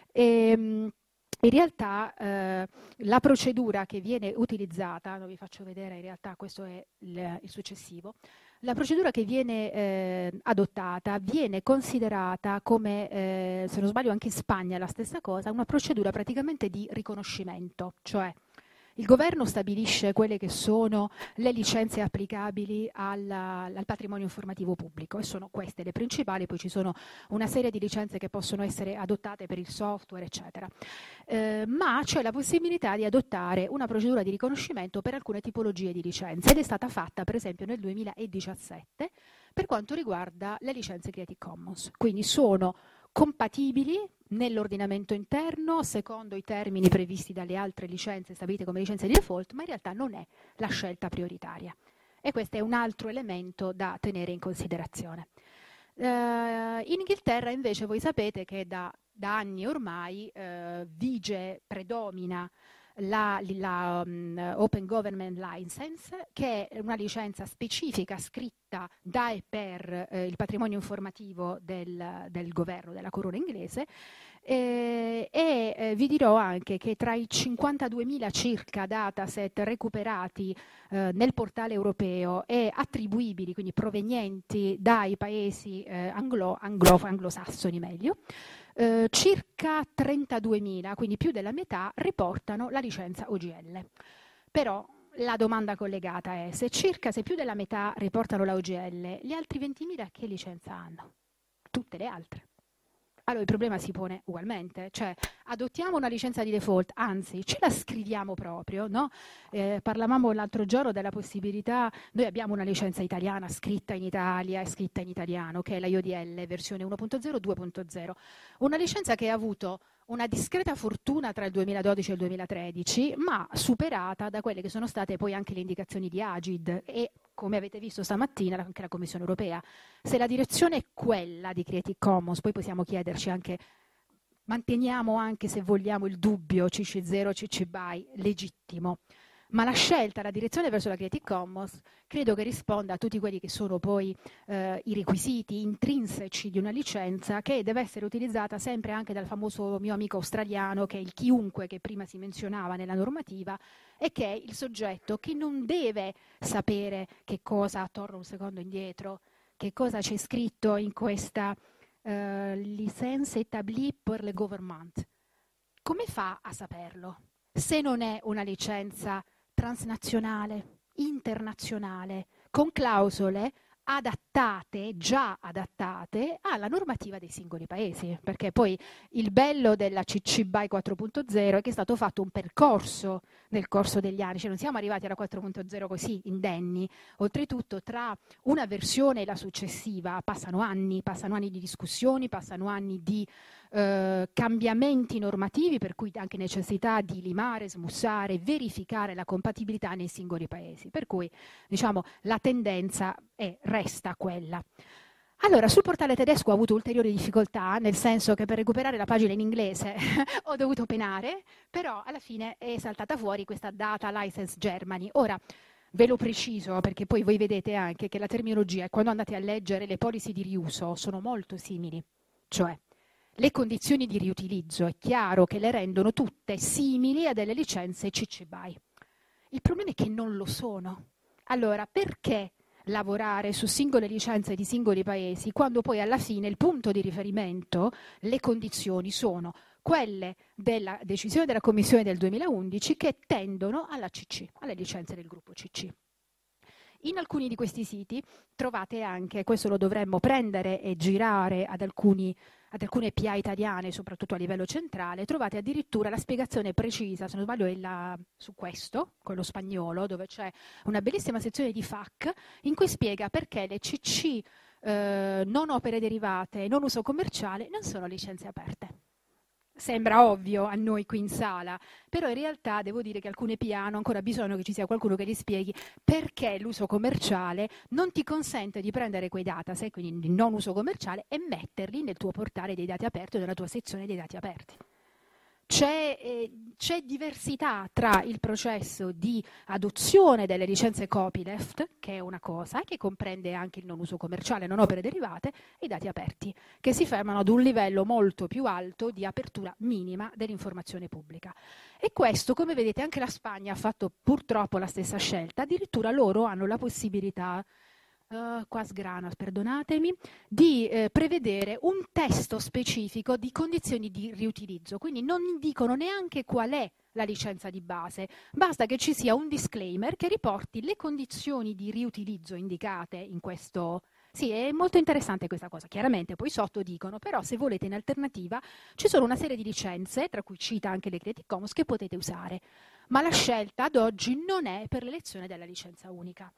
E, in realtà eh, la procedura che viene utilizzata, lo vi faccio vedere, in realtà questo è il, il successivo, la procedura che viene eh, adottata viene considerata come, eh, se non sbaglio anche in Spagna è la stessa cosa, una procedura praticamente di riconoscimento, cioè il governo stabilisce quelle che sono le licenze applicabili alla, al patrimonio informativo pubblico e sono queste le principali, poi ci sono una serie di licenze che possono essere adottate per il software, eccetera. Eh, ma c'è la possibilità di adottare una procedura di riconoscimento per alcune tipologie di licenze ed è stata fatta per esempio nel duemiladiciassette per quanto riguarda le licenze Creative Commons. Quindi sono compatibili nell'ordinamento interno secondo i termini previsti dalle altre licenze stabilite come licenze di default, ma in realtà non è la scelta prioritaria. E questo è un altro elemento da tenere in considerazione. Uh, in Inghilterra invece voi sapete che da, da anni ormai uh, vige, predomina la, la um, Open Government License, che è una licenza specifica scritta da e per eh, il patrimonio informativo del, del governo, della corona inglese, eh, e eh, vi dirò anche che tra i cinquantaduemila circa dataset recuperati eh, nel portale europeo e attribuibili, quindi provenienti dai paesi eh, anglo, anglo, anglosassoni meglio, Eh, circa trentaduemila, quindi più della metà, riportano la licenza O G L. Però la domanda collegata è, se circa, se più della metà riportano la O G L, gli altri ventimila che licenza hanno? Tutte le altre. Allora il problema si pone ugualmente, cioè adottiamo una licenza di default, anzi ce la scriviamo proprio, no? Eh, parlavamo l'altro giorno della possibilità, noi abbiamo una licenza italiana scritta in Italia e scritta in italiano, che è la I O D L versione uno punto zero due punto zero, una licenza che ha avuto una discreta fortuna tra il duemiladodici e il duemilatredici, ma superata da quelle che sono state poi anche le indicazioni di Agid e, come avete visto stamattina, anche la Commissione europea. Se la direzione è quella di Creative Commons, poi possiamo chiederci anche, manteniamo anche se vogliamo il dubbio C C zero, C C BY, legittimo, ma la scelta, la direzione verso la Creative Commons credo che risponda a tutti quelli che sono poi eh, i requisiti intrinseci di una licenza, che deve essere utilizzata sempre anche dal famoso mio amico australiano, che è il chiunque che prima si menzionava nella normativa, e che è il soggetto che non deve sapere che cosa, torno un secondo indietro, che cosa c'è scritto in questa eh, licenza établie per le government. Come fa a saperlo se non è una licenza transnazionale, internazionale, con clausole adattate, già adattate alla normativa dei singoli paesi? Perché poi il bello della C C BY quattro punto zero è che è stato fatto un percorso nel corso degli anni, cioè non siamo arrivati alla quattro punto zero così indenni. Oltretutto tra una versione e la successiva passano anni, passano anni di discussioni, passano anni di eh, cambiamenti normativi, per cui anche necessità di limare, smussare, verificare la compatibilità nei singoli paesi. Per cui, diciamo, la tendenza è, resta quella. Allora, sul portale tedesco ho avuto ulteriori difficoltà, nel senso che per recuperare la pagina in inglese ho dovuto penare, però alla fine è saltata fuori questa Data License Germany. Ora, ve lo preciso perché poi voi vedete anche che la terminologia, e quando andate a leggere le policy di riuso, sono molto simili. Cioè, le condizioni di riutilizzo è chiaro che le rendono tutte simili a delle licenze C C B Y. Il problema è che non lo sono. Allora, perché lavorare su singole licenze di singoli paesi quando poi alla fine il punto di riferimento, le condizioni sono quelle della decisione della Commissione del duemilaundici che tendono alla C C, alle licenze del gruppo C C. In alcuni di questi siti trovate anche, questo lo dovremmo prendere e girare ad alcuni ad alcune P A italiane, soprattutto a livello centrale, trovate addirittura la spiegazione precisa, se non sbaglio è la, su questo, quello spagnolo, dove c'è una bellissima sezione di F A Q in cui spiega perché le C C eh, non opere derivate, non uso commerciale, non sono licenze aperte. Sembra ovvio a noi qui in sala, però in realtà devo dire che alcune P A hanno ancora bisogno che ci sia qualcuno che gli spieghi perché l'uso commerciale non ti consente di prendere quei dataset, quindi di non uso commerciale, e metterli nel tuo portale dei dati aperti o nella tua sezione dei dati aperti. C'è, eh, c'è diversità tra il processo di adozione delle licenze copyleft, che è una cosa, che comprende anche il non uso commerciale, non opere derivate, e i dati aperti, che si fermano ad un livello molto più alto di apertura minima dell'informazione pubblica. E questo, come vedete, anche la Spagna ha fatto purtroppo la stessa scelta, addirittura loro hanno la possibilità, Uh, qua sgrana, perdonatemi, di eh, prevedere un testo specifico di condizioni di riutilizzo, quindi non dicono neanche qual è la licenza di base, basta che ci sia un disclaimer che riporti le condizioni di riutilizzo indicate in questo. Sì, è molto interessante questa cosa, chiaramente poi sotto dicono, però se volete in alternativa ci sono una serie di licenze, tra cui cita anche le Creative Commons, che potete usare, ma la scelta ad oggi non è per l'elezione della licenza unica.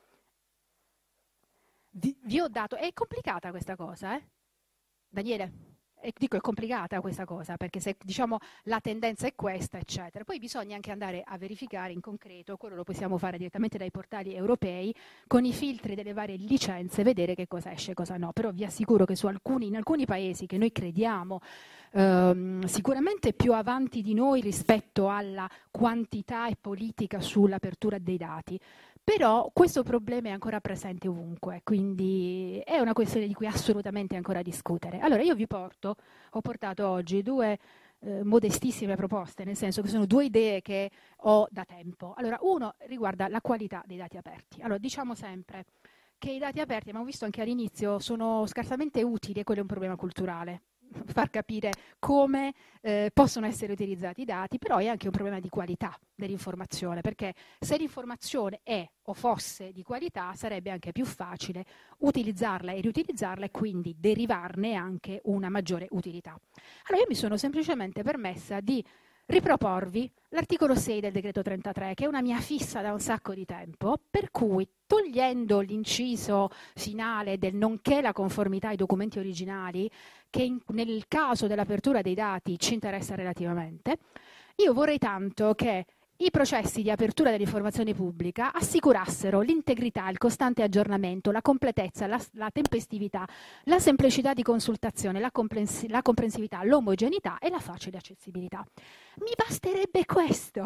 Vi, vi ho dato, è complicata questa cosa, eh? Daniele? E dico è complicata questa cosa, perché se diciamo la tendenza è questa, eccetera. Poi bisogna anche andare a verificare in concreto, quello lo possiamo fare direttamente dai portali europei, con i filtri delle varie licenze, vedere che cosa esce e cosa no. Però vi assicuro che su alcuni, in alcuni paesi che noi crediamo ehm, sicuramente più avanti di noi rispetto alla quantità e politica sull'apertura dei dati, però questo problema è ancora presente ovunque, quindi è una questione di cui assolutamente ancora discutere. Allora io vi porto, ho portato oggi due eh, modestissime proposte, nel senso che sono due idee che ho da tempo. Allora, uno riguarda la qualità dei dati aperti. Allora, diciamo sempre che i dati aperti, abbiamo visto anche all'inizio, sono scarsamente utili e quello è un problema culturale. Far capire come eh, possono essere utilizzati i dati, però è anche un problema di qualità dell'informazione, perché se l'informazione è o fosse di qualità sarebbe anche più facile utilizzarla e riutilizzarla e quindi derivarne anche una maggiore utilità. Allora io mi sono semplicemente permessa di riproporvi l'articolo sei del decreto trentatré, che è una mia fissa da un sacco di tempo, per cui togliendo l'inciso finale del nonché la conformità ai documenti originali, che in, nel caso dell'apertura dei dati ci interessa relativamente, io vorrei tanto che i processi di apertura dell'informazione pubblica assicurassero l'integrità, il costante aggiornamento, la completezza, la, la tempestività, la semplicità di consultazione, la, comprens- la comprensività, l'omogeneità e la facile accessibilità. Mi basterebbe questo.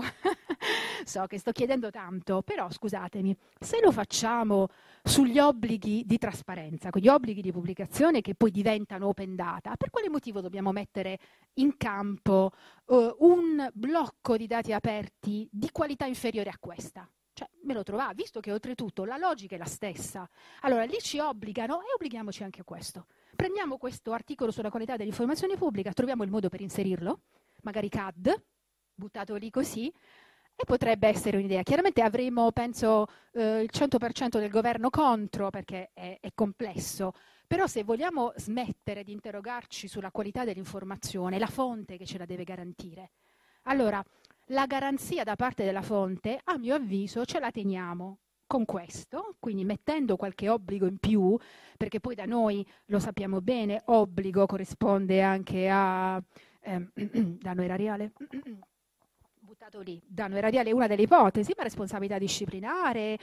So che sto chiedendo tanto, però scusatemi, se lo facciamo sugli obblighi di trasparenza, quegli obblighi di pubblicazione che poi diventano open data, per quale motivo dobbiamo mettere in campo uh, un blocco di dati aperti di qualità inferiore a questa? Cioè, me lo trovate, visto che oltretutto la logica è la stessa. Allora, lì ci obbligano e obblighiamoci anche a questo. Prendiamo questo articolo sulla qualità dell'informazione pubblica, troviamo il modo per inserirlo, magari C A D, buttato lì così, e potrebbe essere un'idea. Chiaramente avremo, penso, eh, il cento per cento del governo contro, perché è, è complesso, però se vogliamo smettere di interrogarci sulla qualità dell'informazione, la fonte che ce la deve garantire. Allora, la garanzia da parte della fonte, a mio avviso, ce la teniamo con questo, quindi mettendo qualche obbligo in più, perché poi da noi lo sappiamo bene, obbligo corrisponde anche a ehm, danno erariale. Buttato lì, danno erariale è una delle ipotesi, ma responsabilità disciplinare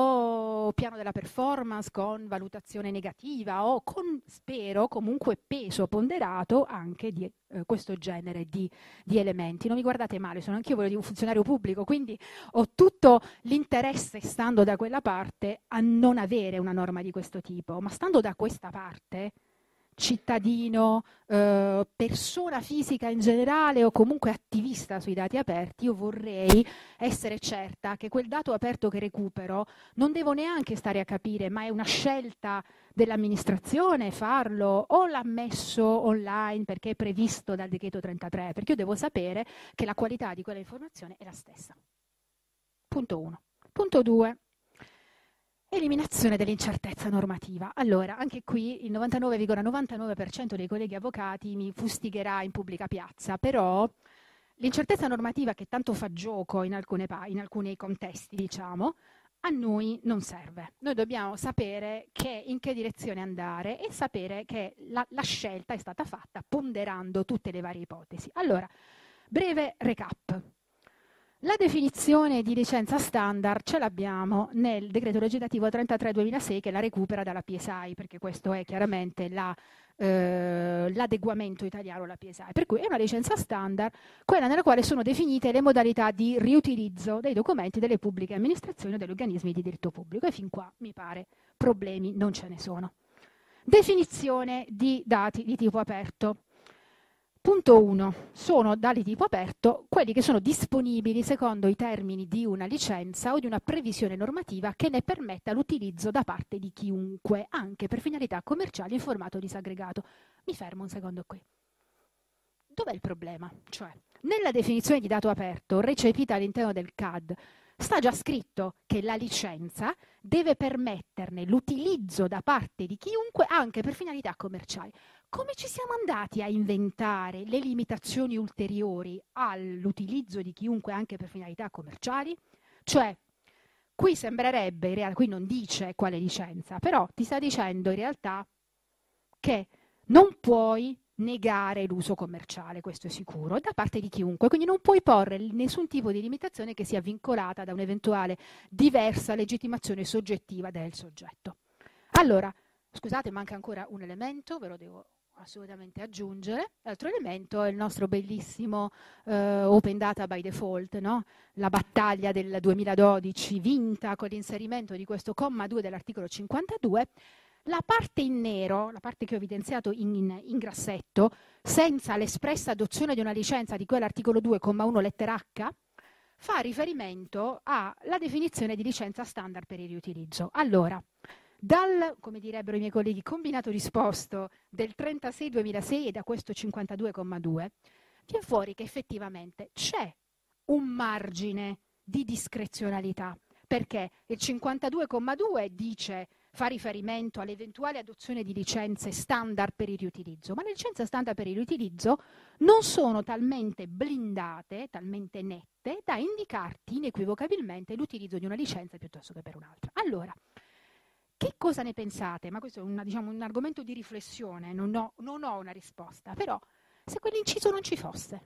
o piano della performance con valutazione negativa o con, spero, comunque peso ponderato anche di eh, questo genere di, di elementi. Non mi guardate male, sono anch'io quello di un funzionario pubblico, quindi ho tutto l'interesse, stando da quella parte, a non avere una norma di questo tipo, ma stando da questa parte, cittadino, eh, persona fisica in generale o comunque attivista sui dati aperti, io vorrei essere certa che quel dato aperto che recupero non devo neanche stare a capire, ma è una scelta dell'amministrazione farlo o l'ha messo online perché è previsto dal decreto trentatré, perché io devo sapere che la qualità di quella informazione è la stessa. Punto uno. Punto due. Eliminazione dell'incertezza normativa. Allora, anche qui il novantanove virgola novantanove per cento dei colleghi avvocati mi fustigherà in pubblica piazza, però l'incertezza normativa che tanto fa gioco in, alcune, in alcuni contesti, diciamo, a noi non serve. Noi dobbiamo sapere che, in che direzione andare e sapere che la, la scelta è stata fatta ponderando tutte le varie ipotesi. Allora, breve recap. La definizione di licenza standard ce l'abbiamo nel decreto legislativo trentatré duemilasei che la recupera dalla P S I, perché questo è chiaramente la, eh, l'adeguamento italiano alla P S I. Per cui è una licenza standard, quella nella quale sono definite le modalità di riutilizzo dei documenti delle pubbliche amministrazioni o degli organismi di diritto pubblico. E fin qua, mi pare, problemi non ce ne sono. Definizione di dati di tipo aperto. Punto uno. Sono dati tipo aperto quelli che sono disponibili secondo i termini di una licenza o di una previsione normativa che ne permetta l'utilizzo da parte di chiunque, anche per finalità commerciali in formato disaggregato. Mi fermo un secondo qui. Dov'è il problema? Cioè, nella definizione di dato aperto, recepita all'interno del C A D, sta già scritto che la licenza deve permetterne l'utilizzo da parte di chiunque anche per finalità commerciali. Come ci siamo andati a inventare le limitazioni ulteriori all'utilizzo di chiunque anche per finalità commerciali? Cioè, qui sembrerebbe, in realtà, qui non dice quale licenza, però ti sta dicendo in realtà che non puoi negare l'uso commerciale, questo è sicuro, da parte di chiunque, quindi non puoi porre nessun tipo di limitazione che sia vincolata da un'eventuale diversa legittimazione soggettiva del soggetto. Allora, scusate, manca ancora un elemento, ve lo devo assolutamente aggiungere. L'altro elemento è il nostro bellissimo eh, Open Data by Default, no? La battaglia del duemiladodici vinta con l'inserimento di questo comma due dell'articolo cinquantadue. La parte in nero, la parte che ho evidenziato in, in, in grassetto, senza l'espressa adozione di una licenza di quell'articolo due, comma uno, lettera H, fa riferimento alla definizione di licenza standard per il riutilizzo. Allora, dal, come direbbero i miei colleghi, combinato disposto del trentasei duemilasei e da questo cinquantadue comma due, viene fuori che effettivamente c'è un margine di discrezionalità, perché il cinquantadue comma due dice, fa riferimento all'eventuale adozione di licenze standard per il riutilizzo, ma le licenze standard per il riutilizzo non sono talmente blindate, talmente nette, da indicarti inequivocabilmente l'utilizzo di una licenza piuttosto che per un'altra. Allora, che cosa ne pensate? Ma questo è una, diciamo, un argomento di riflessione, non ho, non ho una risposta, però se quell'inciso non ci fosse,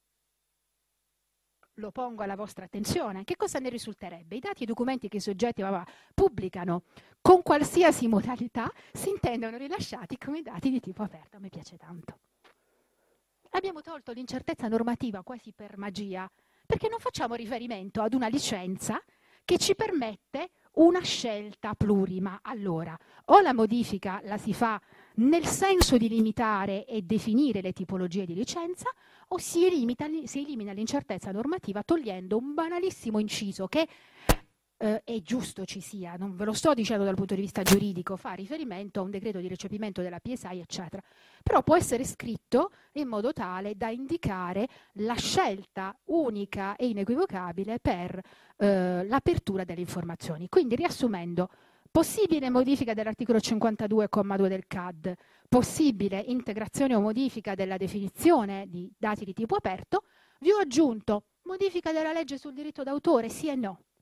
lo pongo alla vostra attenzione, che cosa ne risulterebbe? I dati e i documenti che i soggetti va, pubblicano con qualsiasi modalità si intendono rilasciati come dati di tipo aperto. A me piace tanto. Abbiamo tolto l'incertezza normativa quasi per magia, perché non facciamo riferimento ad una licenza che ci permette una scelta plurima. Allora, o la modifica la si fa nel senso di limitare e definire le tipologie di licenza, o si elimina, si elimina l'incertezza normativa togliendo un banalissimo inciso che eh, è giusto ci sia, non ve lo sto dicendo dal punto di vista giuridico, fa riferimento a un decreto di recepimento della P S I, eccetera, però può essere scritto in modo tale da indicare la scelta unica e inequivocabile per eh, l'apertura delle informazioni. Quindi, riassumendo, possibile modifica dell'articolo cinquantadue comma due del C A D, possibile integrazione o modifica della definizione di dati di tipo aperto, vi ho aggiunto modifica della legge sul diritto d'autore, sì e no.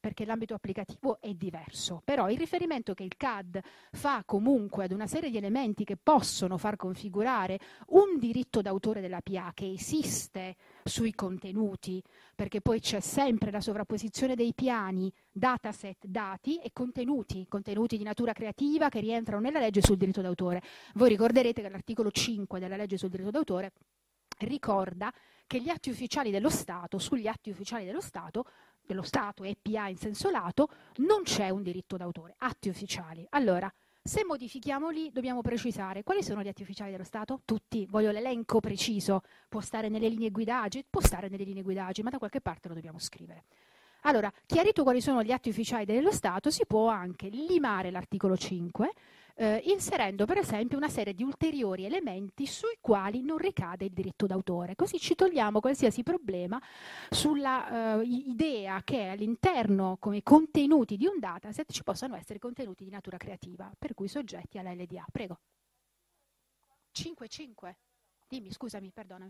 perché l'ambito applicativo è diverso, però il riferimento che il C A D fa comunque ad una serie di elementi che possono far configurare un diritto d'autore della P A che esiste sui contenuti, perché poi c'è sempre la sovrapposizione dei piani, dataset, dati e contenuti, contenuti di natura creativa che rientrano nella legge sul diritto d'autore. Voi ricorderete che l'articolo cinque della legge sul diritto d'autore ricorda che gli atti ufficiali dello Stato, sugli atti ufficiali dello Stato, dello Stato e P A in senso lato, non c'è un diritto d'autore, atti ufficiali. Allora, se modifichiamo lì, dobbiamo precisare quali sono gli atti ufficiali dello Stato? Tutti, voglio l'elenco preciso, può stare nelle linee guidaggi, può stare nelle linee guidaggi, ma da qualche parte lo dobbiamo scrivere. Allora, chiarito quali sono gli atti ufficiali dello Stato, si può anche limare l'articolo cinque, eh, inserendo per esempio una serie di ulteriori elementi sui quali non ricade il diritto d'autore. Così ci togliamo qualsiasi problema sulla eh, idea che all'interno, come contenuti di un dataset, ci possano essere contenuti di natura creativa, per cui soggetti alla L D A. Prego. cinque cinque. Dimmi, scusami, perdonami.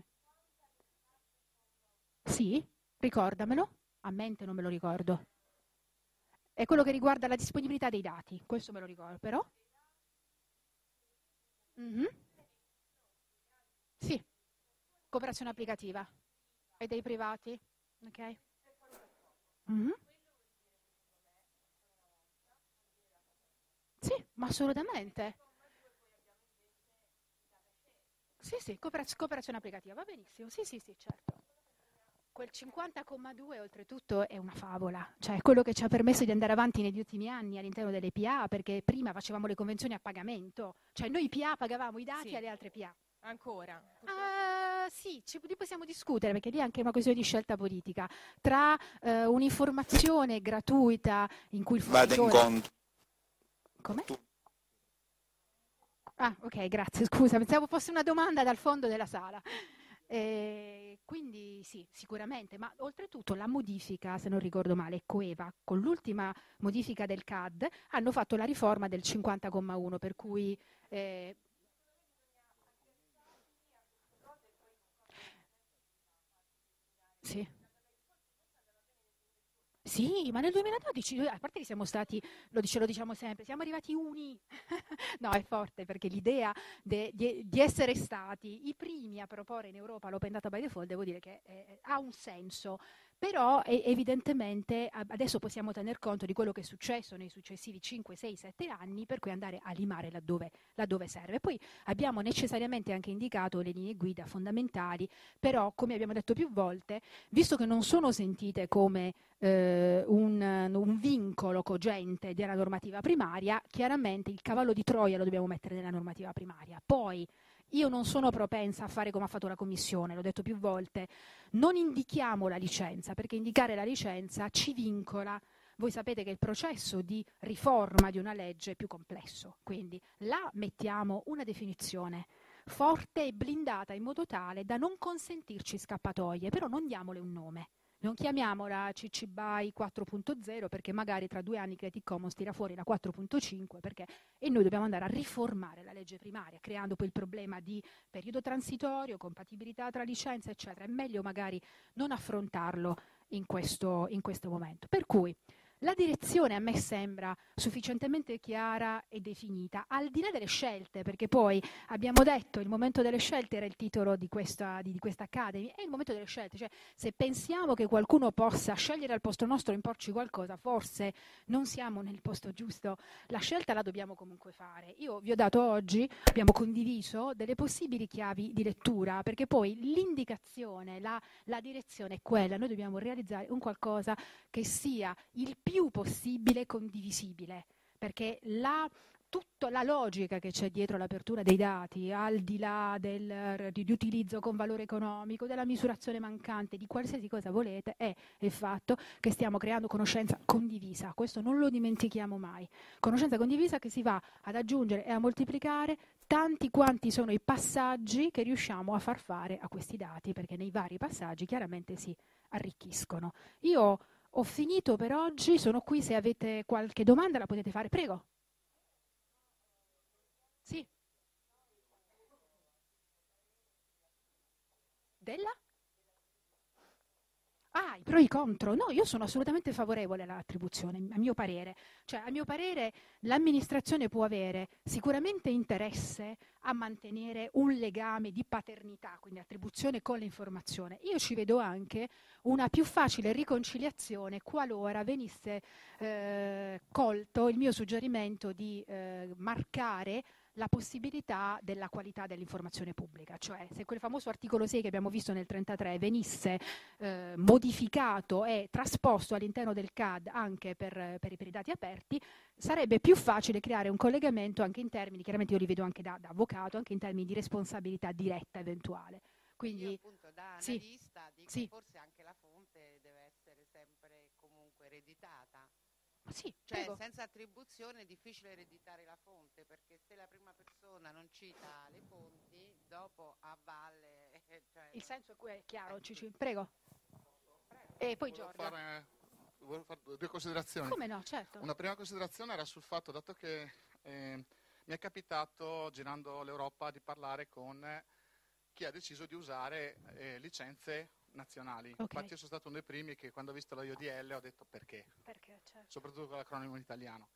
Sì, ricordamelo. A mente non me lo ricordo. È quello che riguarda la disponibilità dei dati, questo me lo ricordo, però. Mm-hmm. Sì, cooperazione applicativa. E dei privati, ok? Mm-hmm. Sì, ma assolutamente. Sì, sì, cooperaz- cooperazione applicativa, va benissimo. Sì, sì, sì, certo. Quel cinquanta comma due oltretutto è una favola, cioè è quello che ci ha permesso di andare avanti negli ultimi anni all'interno delle P A, perché prima facevamo le convenzioni a pagamento, cioè noi P A pagavamo i dati Sì, alle altre P A. ancora. Ah, sì, ci lì possiamo discutere perché lì è anche una questione di scelta politica tra eh, un'informazione gratuita in cui il Vada in fruitore... conto. Come? Ah, ok, grazie, scusa, pensavo fosse una domanda dal fondo della sala. Eh, quindi sì, sicuramente, ma oltretutto la modifica, se non ricordo male, Coeva, con l'ultima modifica del C A D, hanno fatto la riforma del cinquanta comma uno, per cui... Eh, sì. Sì, ma nel duemiladodici, noi, a parte che siamo stati, lo, dice, lo diciamo sempre, siamo arrivati uni. No, è forte perché l'idea de- di, di essere stati i primi a proporre in Europa l'open data by default, devo dire che eh, ha un senso, però eh, evidentemente a- adesso possiamo tener conto di quello che è successo nei successivi cinque, sei, sette anni, per cui andare a limare laddove, laddove serve. Poi abbiamo necessariamente anche indicato le linee guida fondamentali, però come abbiamo detto più volte, visto che non sono sentite come eh, un, un vincolo cogente della normativa primaria, chiaramente il cavallo di Troia lo dobbiamo mettere nella normativa primaria. Poi io non sono propensa a fare come ha fatto la Commissione, l'ho detto più volte, non indichiamo la licenza, perché indicare la licenza ci vincola. Voi sapete che il processo di riforma di una legge è più complesso, quindi là mettiamo una definizione forte e blindata in modo tale da non consentirci scappatoie, però non diamole un nome. Non chiamiamola C C B Y quattro punto zero perché magari tra due anni Creative Commons tira fuori la quattro punto cinque perché... e noi dobbiamo andare a riformare la legge primaria, creando poi il problema di periodo transitorio, compatibilità tra licenze, eccetera. È meglio magari non affrontarlo in questo, in questo momento. Per cui la direzione a me sembra sufficientemente chiara e definita, al di là delle scelte, perché poi abbiamo detto il momento delle scelte era il titolo di questa, di, di questa Academy, è il momento delle scelte, cioè se pensiamo che qualcuno possa scegliere al posto nostro e imporci qualcosa, forse non siamo nel posto giusto, la scelta la dobbiamo comunque fare. Io vi ho dato oggi, abbiamo condiviso delle possibili chiavi di lettura, perché poi l'indicazione, la, la direzione è quella, noi dobbiamo realizzare un qualcosa che sia il più possibile condivisibile, perché la, tutta la logica che c'è dietro l'apertura dei dati, al di là del riutilizzo con valore economico, della misurazione mancante, di qualsiasi cosa volete, è il fatto che stiamo creando conoscenza condivisa. Questo non lo dimentichiamo mai. Conoscenza condivisa che si va ad aggiungere e a moltiplicare tanti quanti sono i passaggi che riusciamo a far fare a questi dati, perché nei vari passaggi chiaramente si arricchiscono. Io ho finito per oggi, sono qui, se avete qualche domanda la potete fare, prego. Sì, della? Ah, pro e i contro. No, io sono assolutamente favorevole all'attribuzione, a mio parere. Cioè, a mio parere, l'amministrazione può avere sicuramente interesse a mantenere un legame di paternità, quindi attribuzione con l'informazione. Io ci vedo anche una più facile riconciliazione qualora venisse eh, colto il mio suggerimento di eh, marcare la possibilità della qualità dell'informazione pubblica, cioè se quel famoso articolo sei che abbiamo visto nel trentatré venisse eh, modificato e trasposto all'interno del C A D anche per, per, i, per i dati aperti, sarebbe più facile creare un collegamento anche in termini, chiaramente io li vedo anche da, da avvocato, anche in termini di responsabilità diretta eventuale. Quindi, io appunto da analista sì, dico sì. forse anche la fonte deve essere sempre comunque ereditata. Sì, cioè prego. senza attribuzione è difficile ereditare la fonte, perché se la prima persona non cita le fonti, dopo a valle... Eh, cioè, il senso è chiaro, Cici, prego. Prego. E poi Volevo Giorgio. fare, volevo fare due considerazioni. Come no, certo. Una prima considerazione era sul fatto, dato che eh, mi è capitato girando l'Europa di parlare con chi ha deciso di usare eh, licenze nazionali. Okay. Infatti io sono stato uno dei primi che quando ho visto la I O D L ho detto perché, perché certo. soprattutto con l'acronimo in italiano.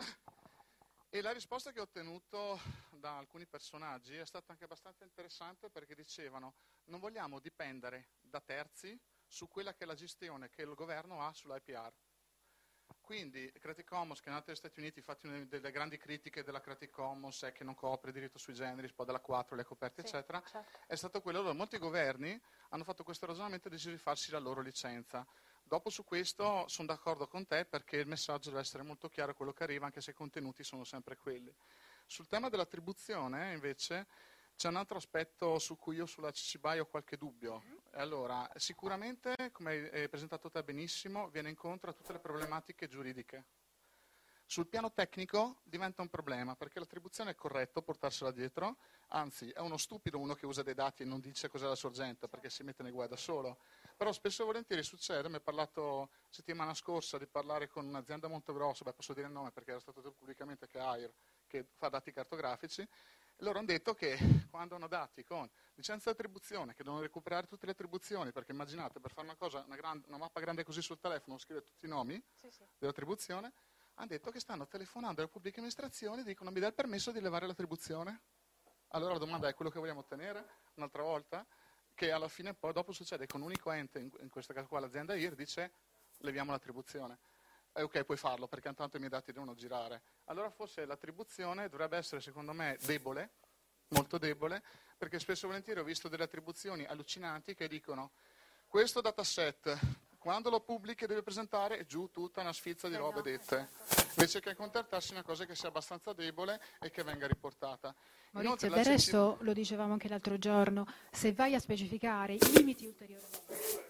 E la risposta che ho ottenuto da alcuni personaggi è stata anche abbastanza interessante, perché dicevano non vogliamo dipendere da terzi su quella che è la gestione che il governo ha sull'I P R. Quindi Creative Commons, che è nata negli Stati Uniti, infatti una delle grandi critiche della Creative Commons è che non copre il diritto sui generis, poi dalla quattro le ha coperte, sì, eccetera, certo. È stato quello, allora molti governi hanno fatto questo ragionamento e deciso di farsi la loro licenza. Dopo su questo sono d'accordo con te, perché il messaggio deve essere molto chiaro, quello che arriva, anche se i contenuti sono sempre quelli. Sul tema dell'attribuzione, invece, c'è un altro aspetto su cui io sulla C C B Y ho qualche dubbio. Mm-hmm. Allora, sicuramente, come hai presentato te benissimo, viene incontro a tutte le problematiche giuridiche. Sul piano tecnico diventa un problema, perché l'attribuzione è corretto portarsela dietro, anzi è uno stupido uno che usa dei dati e non dice cos'è la sorgente, perché si mette nei guai da solo. Però spesso e volentieri succede, mi è parlato settimana scorsa di parlare con un'azienda molto grossa, beh, posso dire il nome perché era stato detto pubblicamente, che è Air, che fa dati cartografici, e loro hanno detto che quando hanno dati con licenza di attribuzione, che devono recuperare tutte le attribuzioni, perché immaginate, per fare una cosa, una, grande, una mappa grande così sul telefono, scrivere tutti i nomi, sì, sì, dell'attribuzione, hanno detto che stanno telefonando alle pubbliche amministrazioni e dicono mi dà il permesso di levare l'attribuzione? Allora la domanda è quello che vogliamo ottenere un'altra volta, che alla fine poi dopo succede che un unico ente, in questo caso qua l'azienda I R, dice leviamo l'attribuzione. Eh, ok, puoi farlo perché intanto i miei dati devono girare. Allora forse l'attribuzione dovrebbe essere, secondo me, debole, molto debole, perché spesso e volentieri ho visto delle attribuzioni allucinanti che dicono questo dataset, quando lo pubblichi deve presentare, e giù tutta una sfilza di robe dette, invece che contattarsi una cosa che sia abbastanza debole e che venga riportata. Maurizio, del resto, lo dicevamo anche l'altro giorno, se vai a specificare i limiti ulteriormente,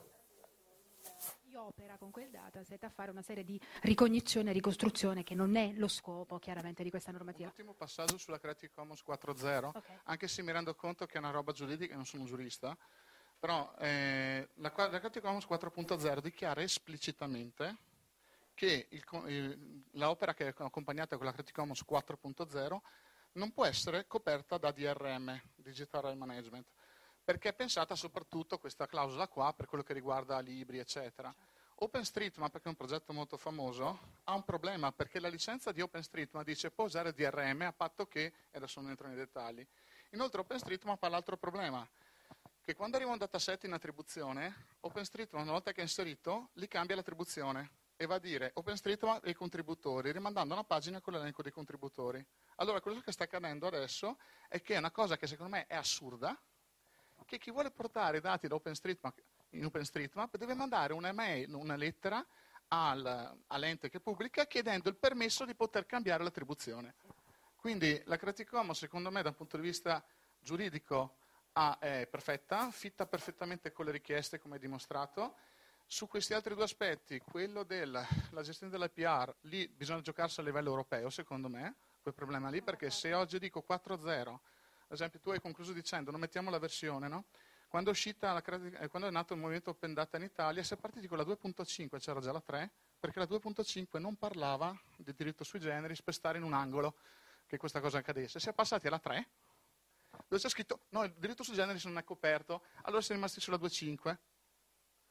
opera con quel dataset a fare una serie di ricognizione e ricostruzione, che non è lo scopo chiaramente di questa normativa. Un ultimo passaggio sulla Creative Commons quattro punto zero, okay, anche se mi rendo conto che è una roba giuridica, non sono un giurista, però eh, la, la Creative Commons quattro punto zero dichiara esplicitamente che il, il, l'opera che è accompagnata con la Creative Commons quattro punto zero non può essere coperta da D R M, Digital Right Management, perché è pensata soprattutto questa clausola qua per quello che riguarda libri, eccetera. OpenStreetMap, che è un progetto molto famoso, ha un problema, perché la licenza di OpenStreetMap dice può usare D R M a patto che, e adesso non entro nei dettagli. Inoltre OpenStreetMap ha l'altro problema, che quando arriva un dataset in attribuzione, OpenStreetMap una volta che è inserito, gli cambia l'attribuzione e va a dire OpenStreetMap e i contributori, rimandando una pagina con l'elenco dei contributori. Allora quello che sta accadendo adesso è che è una cosa che secondo me è assurda, che chi vuole portare i dati da OpenStreetMap in OpenStreetMap deve mandare una mail, una lettera al, all'ente che pubblica chiedendo il permesso di poter cambiare l'attribuzione. Quindi la Creative Commons, secondo me, da un punto di vista giuridico ha, è perfetta, fitta perfettamente con le richieste, come è dimostrato. Su questi altri due aspetti, quello della gestione dell'I P R, lì bisogna giocarsi a livello europeo, secondo me, quel problema lì, perché se oggi dico quattro punto zero, ad esempio tu hai concluso dicendo non mettiamo la versione, no? Quando è, uscita la, quando è nato il movimento Open Data in Italia si è partiti con la due punto cinque, c'era già la tre, perché la due punto cinque non parlava di diritto sui generis per stare in un angolo che questa cosa accadesse. Si è passati alla tre, dove c'è scritto no, il diritto sui generis non è coperto, allora si è rimasti sulla due punto cinque.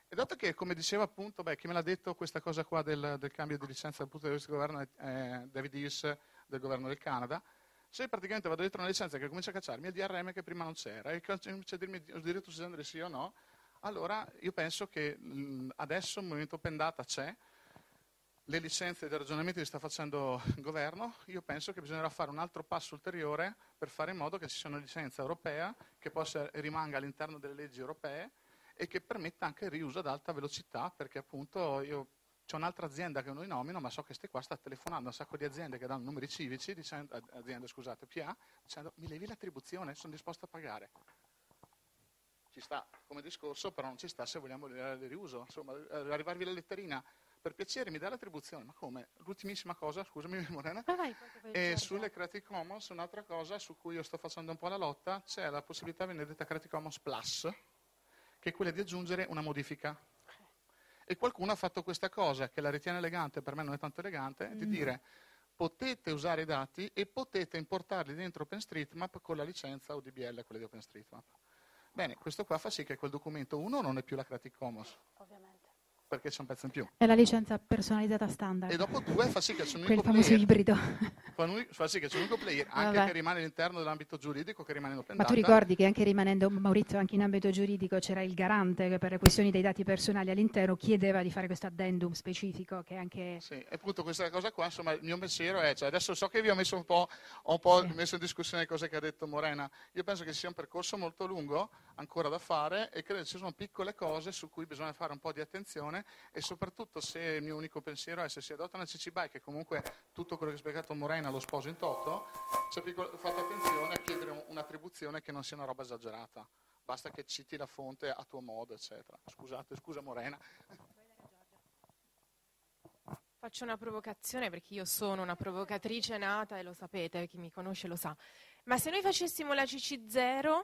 E dato che, come diceva appunto, beh, chi me l'ha detto questa cosa qua del, del cambio di licenza dal punto di vista del governo è eh, David Hills del governo del Canada, se praticamente vado dietro una licenza che comincia a cacciarmi il D R M che prima non c'era e comincia a dirmi ho diritto su genere sì o no, allora io penso che mh, adesso il movimento Open Data c'è, le licenze dei ragionamenti che sta facendo il governo, io penso che bisognerà fare un altro passo ulteriore per fare in modo che ci sia una licenza europea che possa rimanga all'interno delle leggi europee e che permetta anche il riuso ad alta velocità, perché appunto io c'è un'altra azienda che non nomino, ma so che ste qua sta telefonando a un sacco di aziende che danno numeri civici, dicendo, aziende scusate, P A, dicendo mi levi l'attribuzione, sono disposto a pagare. Ci sta come discorso, però non ci sta se vogliamo il riuso. Insomma, arrivarvi la letterina, per piacere mi dà l'attribuzione, ma come? L'ultimissima cosa, scusami Morena, Ah, vai, poi, poi, e sulle Creative Commons, un'altra cosa su cui io sto facendo un po' la lotta, c'è la possibilità, viene detta Creative Commons Plus, che è quella di aggiungere una modifica. E qualcuno ha fatto questa cosa, che la ritiene elegante, per me non è tanto elegante, mm. di dire potete usare i dati e potete importarli dentro OpenStreetMap con la licenza U D B L, quella di OpenStreetMap. Bene, questo qua fa sì che quel documento uno non è più la Creative Commons. Ovviamente. Perché c'è un pezzo in più. È la licenza personalizzata standard. E dopo due fa sì che c'è un unico player. Quel famoso ibrido. Fa sì che c'è un unico player, anche Vabbè. che rimane all'interno dell'ambito giuridico, che rimane in open Ma data. tu ricordi che anche rimanendo, Maurizio, anche in ambito giuridico c'era il garante che per le questioni dei dati personali all'interno chiedeva di fare questo addendum specifico che anche... Sì, e appunto questa cosa qua, insomma, il mio pensiero è, cioè, adesso so che vi ho messo un po', ho un po' sì. messo in discussione le cose che ha detto Morena, io penso che sia un percorso molto lungo, ancora da fare, e credo ci sono piccole cose su cui bisogna fare un po' di attenzione, e soprattutto se il mio unico pensiero è se si adotta una C C B Y, che comunque tutto quello che ha spiegato Morena lo sposo in toto, cioè, fate attenzione a chiedere un'attribuzione che non sia una roba esagerata, basta che citi la fonte a tuo modo, eccetera. Scusate, scusa Morena. Faccio una provocazione perché io sono una provocatrice nata e lo sapete, chi mi conosce lo sa. Ma se noi facessimo la C C zero,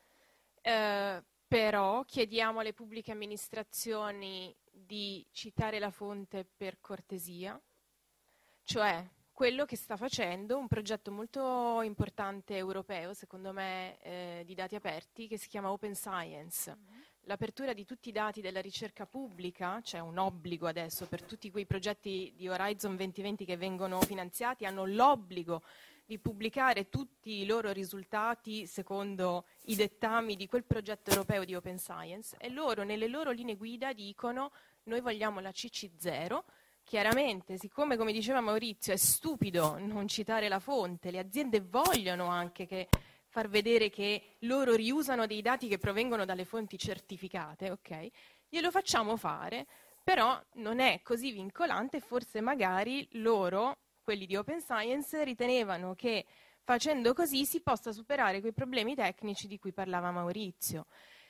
eh, però chiediamo alle pubbliche amministrazioni di citare la fonte per cortesia, cioè quello che sta facendo un progetto molto importante europeo, secondo me, eh, di dati aperti, che si chiama Open Science. Mm-hmm. L'apertura di tutti i dati della ricerca pubblica, c'è un obbligo adesso per tutti quei progetti di Horizon duemilaventi che vengono finanziati, hanno l'obbligo di pubblicare tutti i loro risultati secondo i dettami di quel progetto europeo di Open Science, e loro nelle loro linee guida dicono noi vogliamo la C C zero. Chiaramente, siccome, come diceva Maurizio, è stupido non citare la fonte, le aziende vogliono anche che far vedere che loro riusano dei dati che provengono dalle fonti certificate, ok? Glielo facciamo fare, però non è così vincolante, forse magari loro, quelli di Open Science, ritenevano che facendo così si possa superare quei problemi tecnici di cui parlava Maurizio.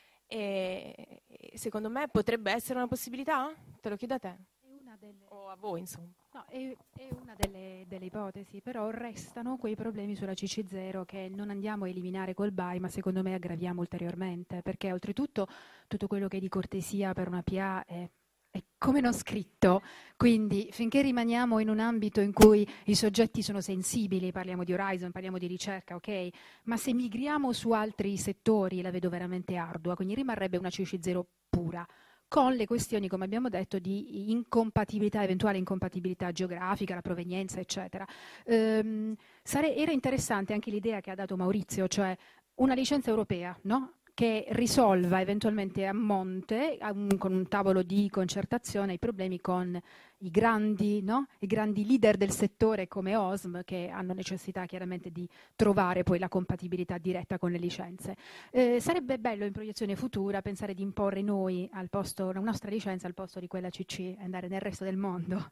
E secondo me potrebbe essere una possibilità? Te lo chiedo a te. Delle... o a voi, insomma. No, è, è una delle, delle ipotesi, però restano quei problemi sulla C C zero che non andiamo a eliminare col B I, ma secondo me aggraviamo ulteriormente, perché oltretutto tutto quello che è di cortesia per una P A è, è come non scritto, quindi finché rimaniamo in un ambito in cui i soggetti sono sensibili, parliamo di Horizon, parliamo di ricerca, ok, ma se migriamo su altri settori la vedo veramente ardua, quindi rimarrebbe una C C zero pura, con le questioni, come abbiamo detto, di incompatibilità, eventuale incompatibilità geografica, la provenienza, eccetera. Ehm, sare- era interessante anche l'idea che ha dato Maurizio, cioè una licenza europea, no? Che risolva eventualmente a monte, a un, con un tavolo di concertazione, i problemi con i grandi, no? I grandi leader del settore come O S M, che hanno necessità chiaramente di trovare poi la compatibilità diretta con le licenze. Eh, sarebbe bello in proiezione futura pensare di imporre noi al posto, la nostra licenza al posto di quella C C e andare nel resto del mondo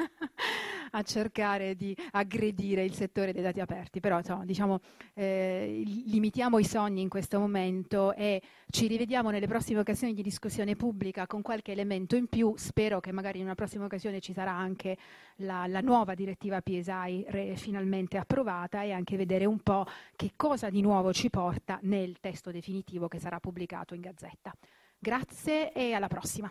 a cercare di aggredire il settore dei dati aperti, però insomma, diciamo, eh, limitiamo i sogni in questo momento e ci rivediamo nelle prossime occasioni di discussione pubblica con qualche elemento in più. Spero che magari in una prossima occasione ci sarà anche la, la nuova direttiva P S I re, finalmente approvata, e anche vedere un po' che cosa di nuovo ci porta nel testo definitivo che sarà pubblicato in Gazzetta. Grazie e alla prossima.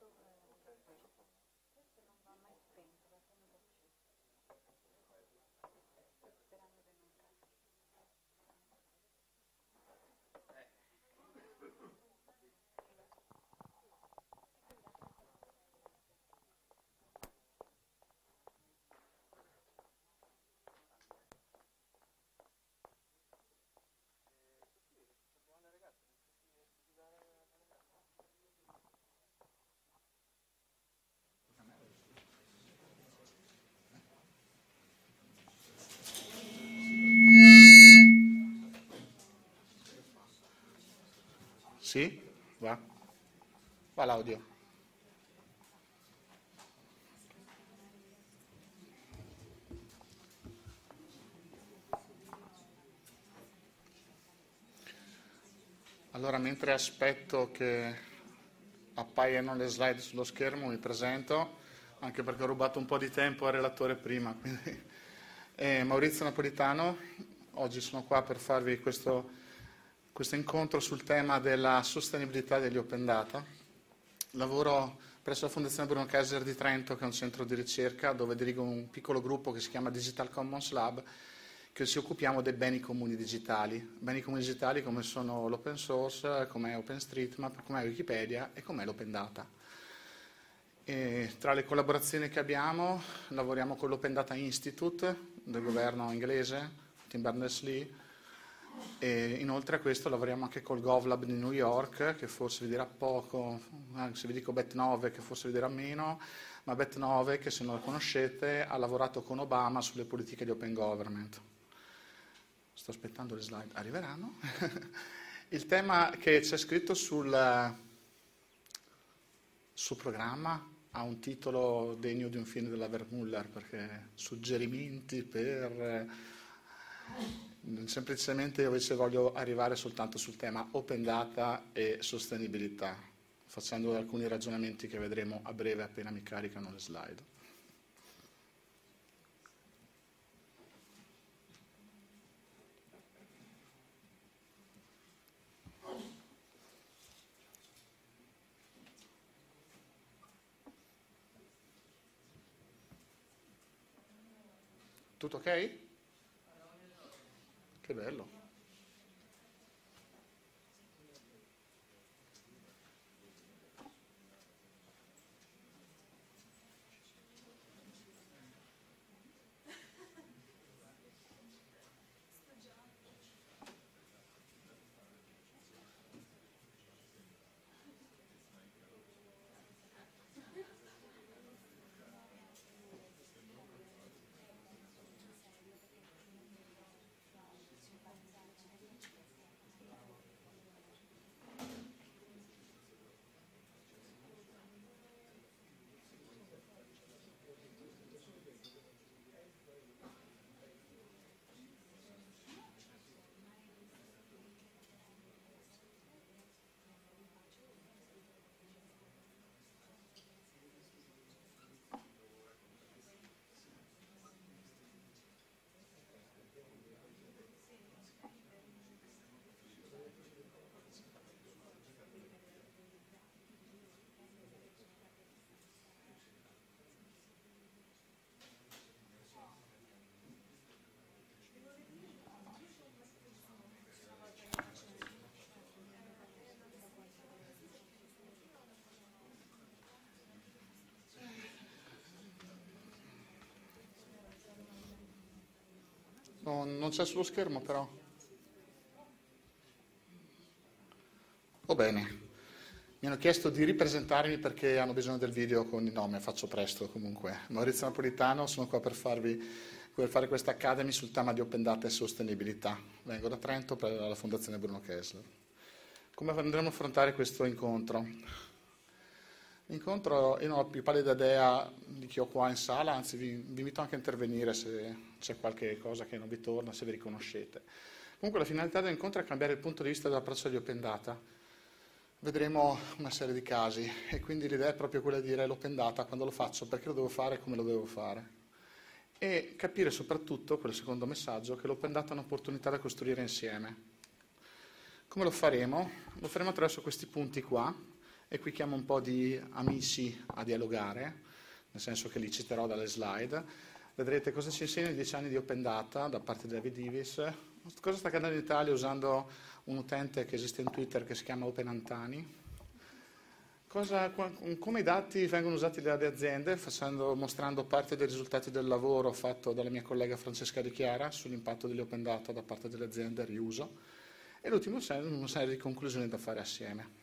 Sì? Va? Va l'audio. Allora, mentre aspetto che appaiano le slide sullo schermo, mi presento, anche perché ho rubato un po' di tempo al relatore prima. Quindi, eh, Maurizio Napolitano, oggi sono qua per farvi questo, questo incontro sul tema della sostenibilità degli open data. Lavoro presso la Fondazione Bruno Kessler di Trento, che è un centro di ricerca dove dirigo un piccolo gruppo che si chiama Digital Commons Lab, che si occupiamo dei beni comuni digitali. Beni comuni digitali come sono l'open source, come OpenStreetMap, come Wikipedia e come l'open data. E tra le collaborazioni che abbiamo, lavoriamo con l'Open Data Institute del governo inglese, Tim Berners-Lee, e inoltre a questo lavoriamo anche col GovLab di New York, che forse vi dirà poco, anche se vi dico Bet nove che forse vi dirà meno, ma Bet nove, che se non la conoscete, ha lavorato con Obama sulle politiche di open government. Sto aspettando le slide, arriveranno. Il tema che c'è scritto sul, sul programma ha un titolo degno di un film della Vermuller, perché suggerimenti per... Semplicemente io invece voglio arrivare soltanto sul tema open data e sostenibilità, facendo alcuni ragionamenti che vedremo a breve appena mi caricano le slide. Tutto ok? Che bello. No, non c'è sullo schermo però. Va bene. Mi hanno chiesto di ripresentarmi perché hanno bisogno del video con il nome, faccio presto comunque. Maurizio Napolitano, sono qua per, farvi, per fare questa Academy sul tema di open data e sostenibilità. Vengo da Trento per la Fondazione Bruno Kessler. Come andremo a affrontare questo incontro? L'incontro, io non ho più pallida idea di chi ho qua in sala, anzi vi, vi invito anche a intervenire se c'è qualche cosa che non vi torna, se vi riconoscete. Comunque la finalità dell'incontro è cambiare il punto di vista dell'approccio agli open data. Vedremo una serie di casi e quindi l'idea è proprio quella di dire l'open data, quando lo faccio, perché lo devo fare e come lo devo fare. E capire soprattutto, quel secondo messaggio, che l'open data è un'opportunità da costruire insieme. Come lo faremo? Lo faremo attraverso questi punti qua. e qui chiamo un po' di amici a dialogare, nel senso che li citerò dalle slide. Vedrete cosa ci insegna i dieci anni di Open Data da parte di David Davis, cosa sta accadendo in Italia usando un utente che esiste in Twitter che si chiama Open Antani, cosa, come i dati vengono usati dalle aziende, facendo, mostrando parte dei risultati del lavoro fatto dalla mia collega Francesca Di Chiara sull'impatto degli Open Data da parte delle aziende e riuso, e l'ultimo una serie di conclusioni da fare assieme.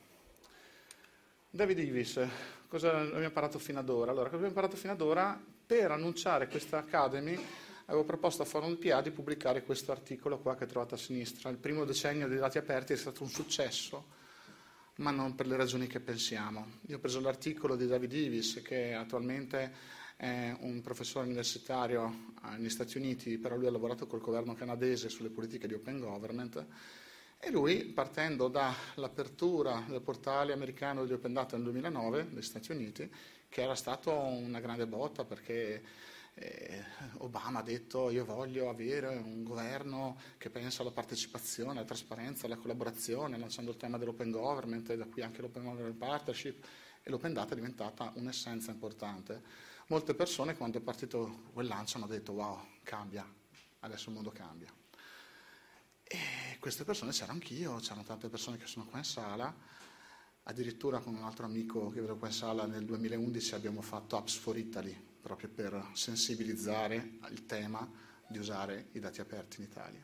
David Davis, cosa abbiamo imparato fino ad ora? Allora, cosa abbiamo imparato fino ad ora? Per annunciare questa Academy avevo proposto a Forum P A di pubblicare questo articolo qua che trovate a sinistra. Il primo decennio dei dati aperti è stato un successo, ma non per le ragioni che pensiamo. Io ho preso l'articolo di David Davis, che attualmente è un professore universitario negli Stati Uniti, però lui ha lavorato col governo canadese sulle politiche di open government, e lui, partendo dall'apertura del portale americano di Open Data nel duemilanove, negli Stati Uniti, che era stato una grande botta perché eh, Obama ha detto io voglio avere un governo che pensa alla partecipazione, alla trasparenza, alla collaborazione, lanciando il tema dell'open government e da qui anche l'open government partnership, e l'open data è diventata un'essenza importante. Molte persone quando è partito quel lancio hanno detto wow, cambia, adesso il mondo cambia. E queste persone c'ero anch'io, c'erano tante persone che sono qua in sala, addirittura con un altro amico che vedo qua in sala nel duemilaundici abbiamo fatto Apps for Italy, proprio per sensibilizzare il tema di usare i dati aperti in Italia.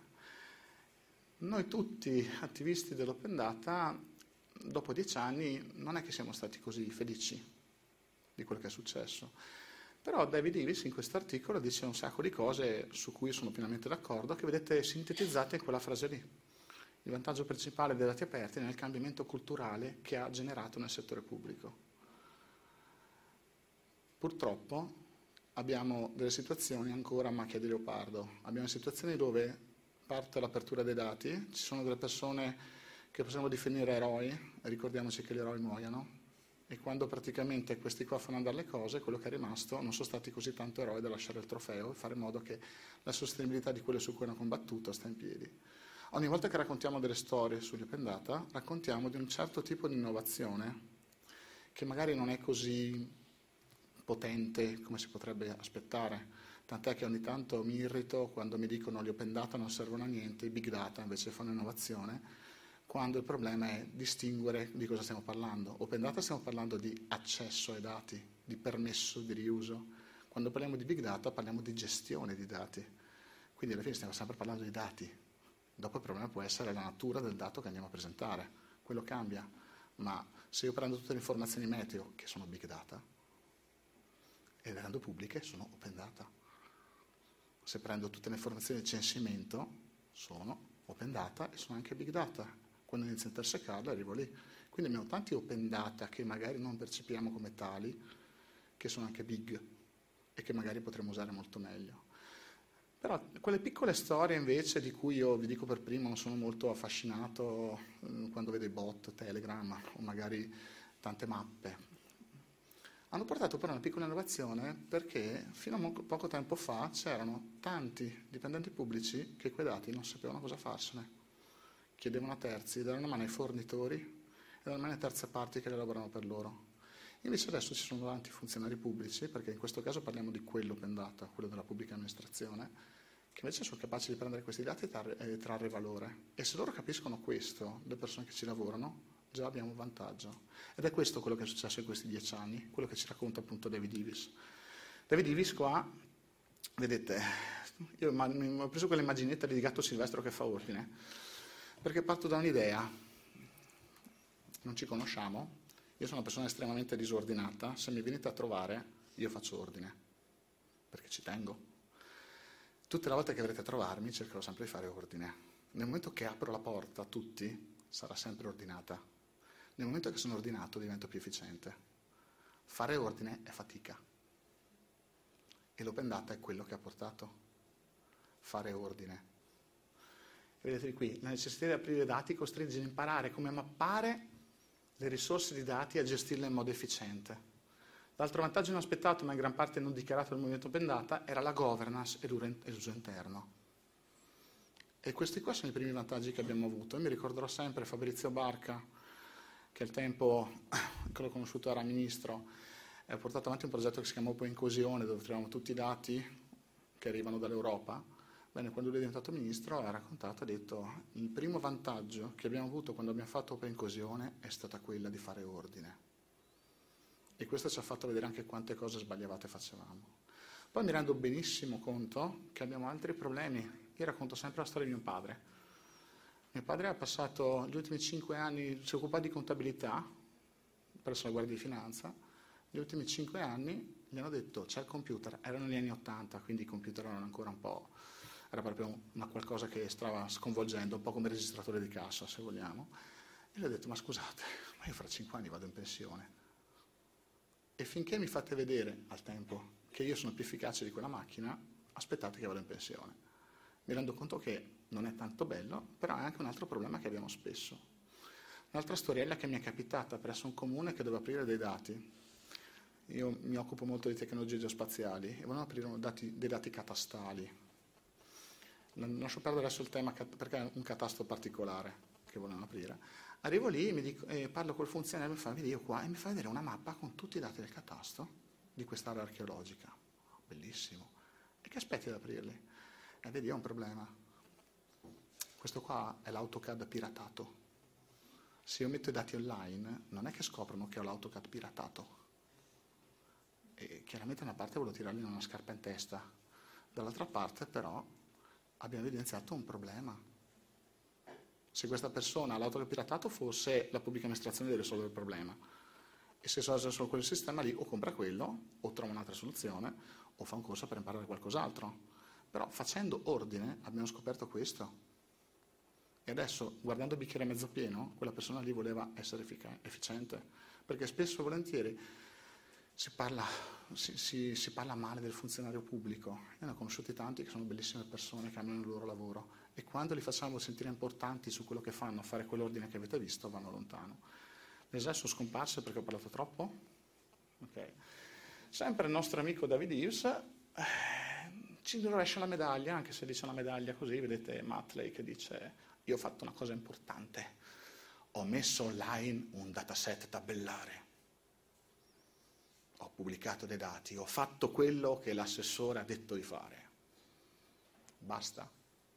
Noi tutti attivisti dell'Open Data, dopo dieci anni, non è che siamo stati così felici di quello che è successo. Però David Davis in questo articolo dice un sacco di cose su cui sono pienamente d'accordo, che vedete sintetizzate in quella frase lì. Il vantaggio principale dei dati aperti è nel cambiamento culturale che ha generato nel settore pubblico. Purtroppo abbiamo delle situazioni ancora a macchia di leopardo. Abbiamo situazioni dove parte l'apertura dei dati, ci sono delle persone che possiamo definire eroi, e ricordiamoci che gli eroi muoiono, e quando praticamente questi qua fanno andare le cose, quello che è rimasto non sono stati così tanto eroi da lasciare il trofeo e fare in modo che la sostenibilità di quello su cui hanno combattuto sta in piedi. Ogni volta che raccontiamo delle storie sugli Open Data, raccontiamo di un certo tipo di innovazione che magari non è così potente come si potrebbe aspettare, tant'è che ogni tanto mi irrito quando mi dicono gli Open Data non servono a niente, i Big Data invece fanno innovazione, quando il problema è distinguere di cosa stiamo parlando. Open Data stiamo parlando di accesso ai dati, di permesso di riuso. Quando parliamo di Big Data parliamo di gestione di dati. Quindi alla fine stiamo sempre parlando di dati. Dopo il problema può essere la natura del dato che andiamo a presentare. Quello cambia. Ma se io prendo tutte le informazioni meteo, che sono Big Data, e le rendo pubbliche, sono Open Data. Se prendo tutte le informazioni di censimento, sono Open Data e sono anche Big Data. Quando inizio a intersecarle arrivo lì. Quindi abbiamo tanti Open Data che magari non percepiamo come tali, che sono anche big e che magari potremmo usare molto meglio. Però quelle piccole storie invece di cui io vi dico per primo non sono molto affascinato eh, quando vedo i bot, Telegram o magari tante mappe, hanno portato però una piccola innovazione perché fino a mo- poco tempo fa c'erano tanti dipendenti pubblici che quei dati non sapevano cosa farsene. Chiedevano a terzi, davano una mano ai fornitori e davano una mano a terze parti che lavorano per loro. Invece adesso ci sono tanti funzionari pubblici, perché in questo caso parliamo di quello Open Data, quello della pubblica amministrazione, che invece sono capaci di prendere questi dati e trarre, e trarre valore. E se loro capiscono questo, le persone che ci lavorano, già abbiamo un vantaggio. Ed è questo quello che è successo in questi dieci anni, quello che ci racconta appunto David Davis. David Davis qua, vedete, io ho preso quell'immaginetta di gatto silvestro che fa ordine, perché parto da un'idea, non ci conosciamo, io sono una persona estremamente disordinata, se mi venite a trovare io faccio ordine, perché ci tengo. Tutte le volte che verrete a trovarmi cercherò sempre di fare ordine. Nel momento che apro la porta a tutti sarà sempre ordinata, nel momento che sono ordinato divento più efficiente. Fare ordine è fatica e l'Open Data è quello che ha portato fare ordine. Vedete qui, la necessità di aprire i dati costringe a imparare come mappare le risorse di dati e a gestirle in modo efficiente. L'altro vantaggio inaspettato, ma in gran parte non dichiarato dal movimento Open Data, era la governance e l'uso interno. E questi qua sono i primi vantaggi che abbiamo avuto. Io mi ricorderò sempre Fabrizio Barca, che al tempo, che l'ho conosciuto era ministro, ha portato avanti un progetto che si chiama Open Coesione, dove troviamo tutti i dati che arrivano dall'Europa. Bene, quando lui è diventato ministro ha raccontato, ha detto, il primo vantaggio che abbiamo avuto quando abbiamo fatto Open Coesione è stata quella di fare ordine. E questo ci ha fatto vedere anche quante cose sbagliate facevamo. Poi mi rendo benissimo conto che abbiamo altri problemi. Io racconto sempre la storia di mio padre. Mio padre ha passato gli ultimi cinque anni, si occupa di contabilità presso la Guardia di Finanza. Gli ultimi cinque anni gli hanno detto c'è il computer, erano gli anni ottanta, quindi i computer erano ancora un po', era proprio una qualcosa che stava sconvolgendo, un po' come il registratore di cassa, se vogliamo. E gli ho detto, ma scusate, ma io fra cinque anni vado in pensione. E finché mi fate vedere al tempo che io sono più efficace di quella macchina, aspettate che vado in pensione. Mi rendo conto che non è tanto bello, però è anche un altro problema che abbiamo spesso. Un'altra storiella che mi è capitata presso un comune che doveva aprire dei dati. Io mi occupo molto di tecnologie geospaziali e volevano aprire dati, dei dati catastali. Non lascio perdere adesso il tema perché è un catasto particolare che volevano aprire. Arrivo lì, mi dico, eh, parlo col funzionario, mi fa, vedi io qua, e mi fa vedere una mappa con tutti i dati del catasto di quest'area archeologica. Bellissimo. E che aspetti ad aprirli? E vedi, è un problema. Questo qua è l'AutoCAD piratato. Se io metto i dati online, non è che scoprono che ho l'AutoCAD piratato. E chiaramente da una parte volevo tirargli una scarpa in testa, dall'altra parte però abbiamo evidenziato un problema. Se questa persona ha l'AutoCAD piratato, forse la pubblica amministrazione deve risolvere il problema. E se risolve solo quel sistema lì, o compra quello, o trova un'altra soluzione, o fa un corso per imparare qualcos'altro. Però facendo ordine abbiamo scoperto questo. E adesso, guardando il bicchiere mezzo pieno, quella persona lì voleva essere effic- efficiente. Perché spesso e volentieri si parla, si, si, si parla male del funzionario pubblico. Io ne ho conosciuti tanti che sono bellissime persone, che amano il loro lavoro. E quando li facciamo sentire importanti su quello che fanno, a fare quell'ordine che avete visto, vanno lontano. L'esercito scomparse perché ho parlato troppo? Ok. Sempre il nostro amico David Hughes eh, ci rovescia la medaglia, anche se dice una medaglia così, vedete Matley che dice io ho fatto una cosa importante, ho messo online un dataset tabellare, ho pubblicato dei dati, ho fatto quello che l'assessore ha detto di fare. Basta.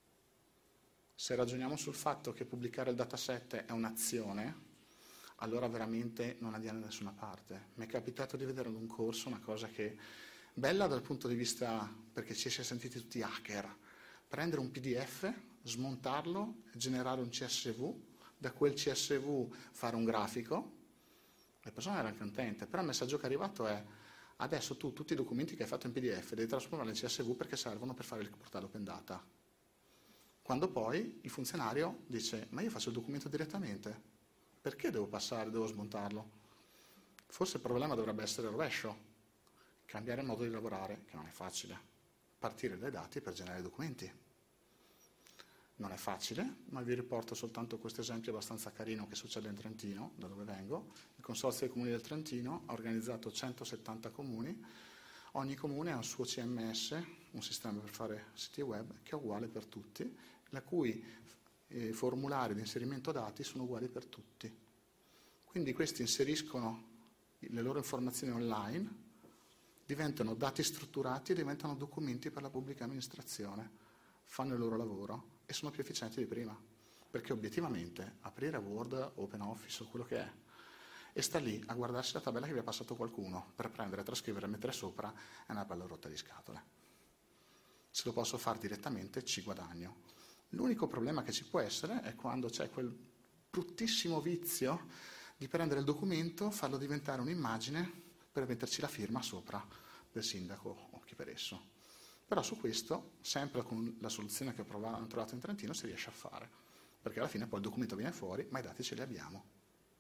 Se ragioniamo sul fatto che pubblicare il dataset è un'azione, allora veramente non andiamo da nessuna parte. Mi è capitato di vedere ad un corso una cosa che bella dal punto di vista, perché ci si è sentiti tutti hacker, prendere un P D F, smontarlo, generare un C S V, da quel C S V fare un grafico. Le persone erano contente, però il messaggio che è arrivato è adesso tu tutti i documenti che hai fatto in P D F devi trasformarli in C S V perché servono per fare il portale Open Data. Quando poi il funzionario dice ma io faccio il documento direttamente, perché devo passare, devo smontarlo? Forse il problema dovrebbe essere il rovescio, cambiare il modo di lavorare, che non è facile, partire dai dati per generare documenti. Non è facile, ma vi riporto soltanto questo esempio abbastanza carino che succede in Trentino, da dove vengo. Il Consorzio dei Comuni del Trentino ha organizzato centosettanta comuni, ogni comune ha un suo C M S, un sistema per fare siti web, che è uguale per tutti, la cui eh, formulari di inserimento dati sono uguali per tutti. Quindi questi inseriscono le loro informazioni online, diventano dati strutturati e diventano documenti per la pubblica amministrazione, fanno il loro lavoro e sono più efficienti di prima, perché obiettivamente aprire Word, OpenOffice o quello che è, e sta lì a guardarsi la tabella che vi ha passato qualcuno per prendere, trascrivere e mettere sopra è una bella rotta di scatole. Se lo posso fare direttamente ci guadagno. L'unico problema che ci può essere è quando c'è quel bruttissimo vizio di prendere il documento, farlo diventare un'immagine per metterci la firma sopra del sindaco o chi per esso. Però su questo, sempre con la soluzione che hanno trovato in Trentino, si riesce a fare, perché alla fine poi il documento viene fuori, ma i dati ce li abbiamo.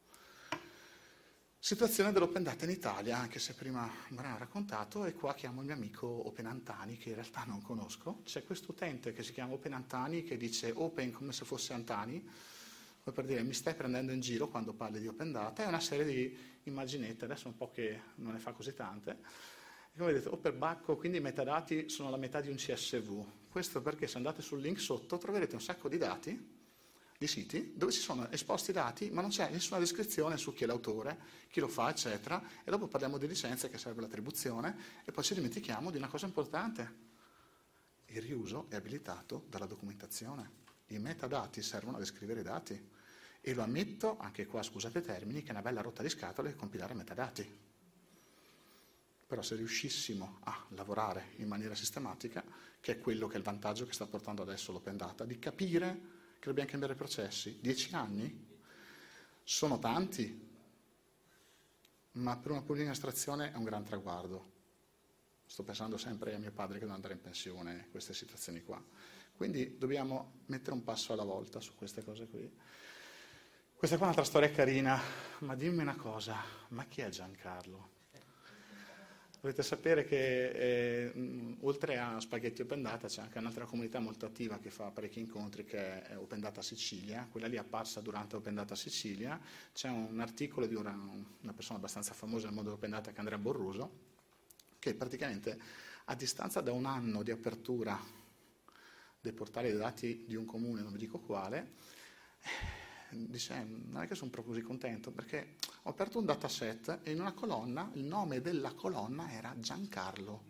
Situazione dell'Open Data in Italia, anche se prima me l'hanno raccontato, e qua chiamo il mio amico Open Antani, che in realtà non conosco. C'è questo utente che si chiama Open Antani, che dice Open come se fosse Antani, come per dire mi stai prendendo in giro quando parli di Open Data, è una serie di immaginette, adesso un po' che non ne fa così tante. E come vedete, Open Bacco, quindi i metadati sono la metà di un C S V. Questo perché se andate sul link sotto troverete un sacco di dati di siti dove ci sono esposti i dati, ma non c'è nessuna descrizione su chi è l'autore, chi lo fa, eccetera, e dopo parliamo di licenze che serve l'attribuzione e poi ci dimentichiamo di una cosa importante. Il riuso è abilitato dalla documentazione. I metadati servono a descrivere i dati. E lo ammetto, anche qua scusate i termini, che è una bella rotta di scatole compilare metadati. Però se riuscissimo a lavorare in maniera sistematica, che è quello che è il vantaggio che sta portando adesso l'Open Data, di capire che dobbiamo cambiare i processi. Dieci anni sono tanti, ma per una pubblica amministrazione è un gran traguardo. Sto pensando sempre a mio padre che deve andare in pensione, queste situazioni qua. Quindi dobbiamo mettere un passo alla volta su queste cose qui. Questa qua è un'altra storia carina, ma dimmi una cosa, ma chi è Giancarlo? Dovete sapere che eh, mh, oltre a Spaghetti Open Data c'è anche un'altra comunità molto attiva che fa parecchi incontri, che è Open Data Sicilia. Quella lì è apparsa durante Open Data Sicilia. C'è un articolo di una, una persona abbastanza famosa nel mondo dell'Open Data, che è Andrea Borruso, che praticamente a distanza da un anno di apertura dei portali dei dati di un comune, non vi dico quale, dice, non è che sono proprio così contento, perché ho aperto un dataset e in una colonna, il nome della colonna era Giancarlo.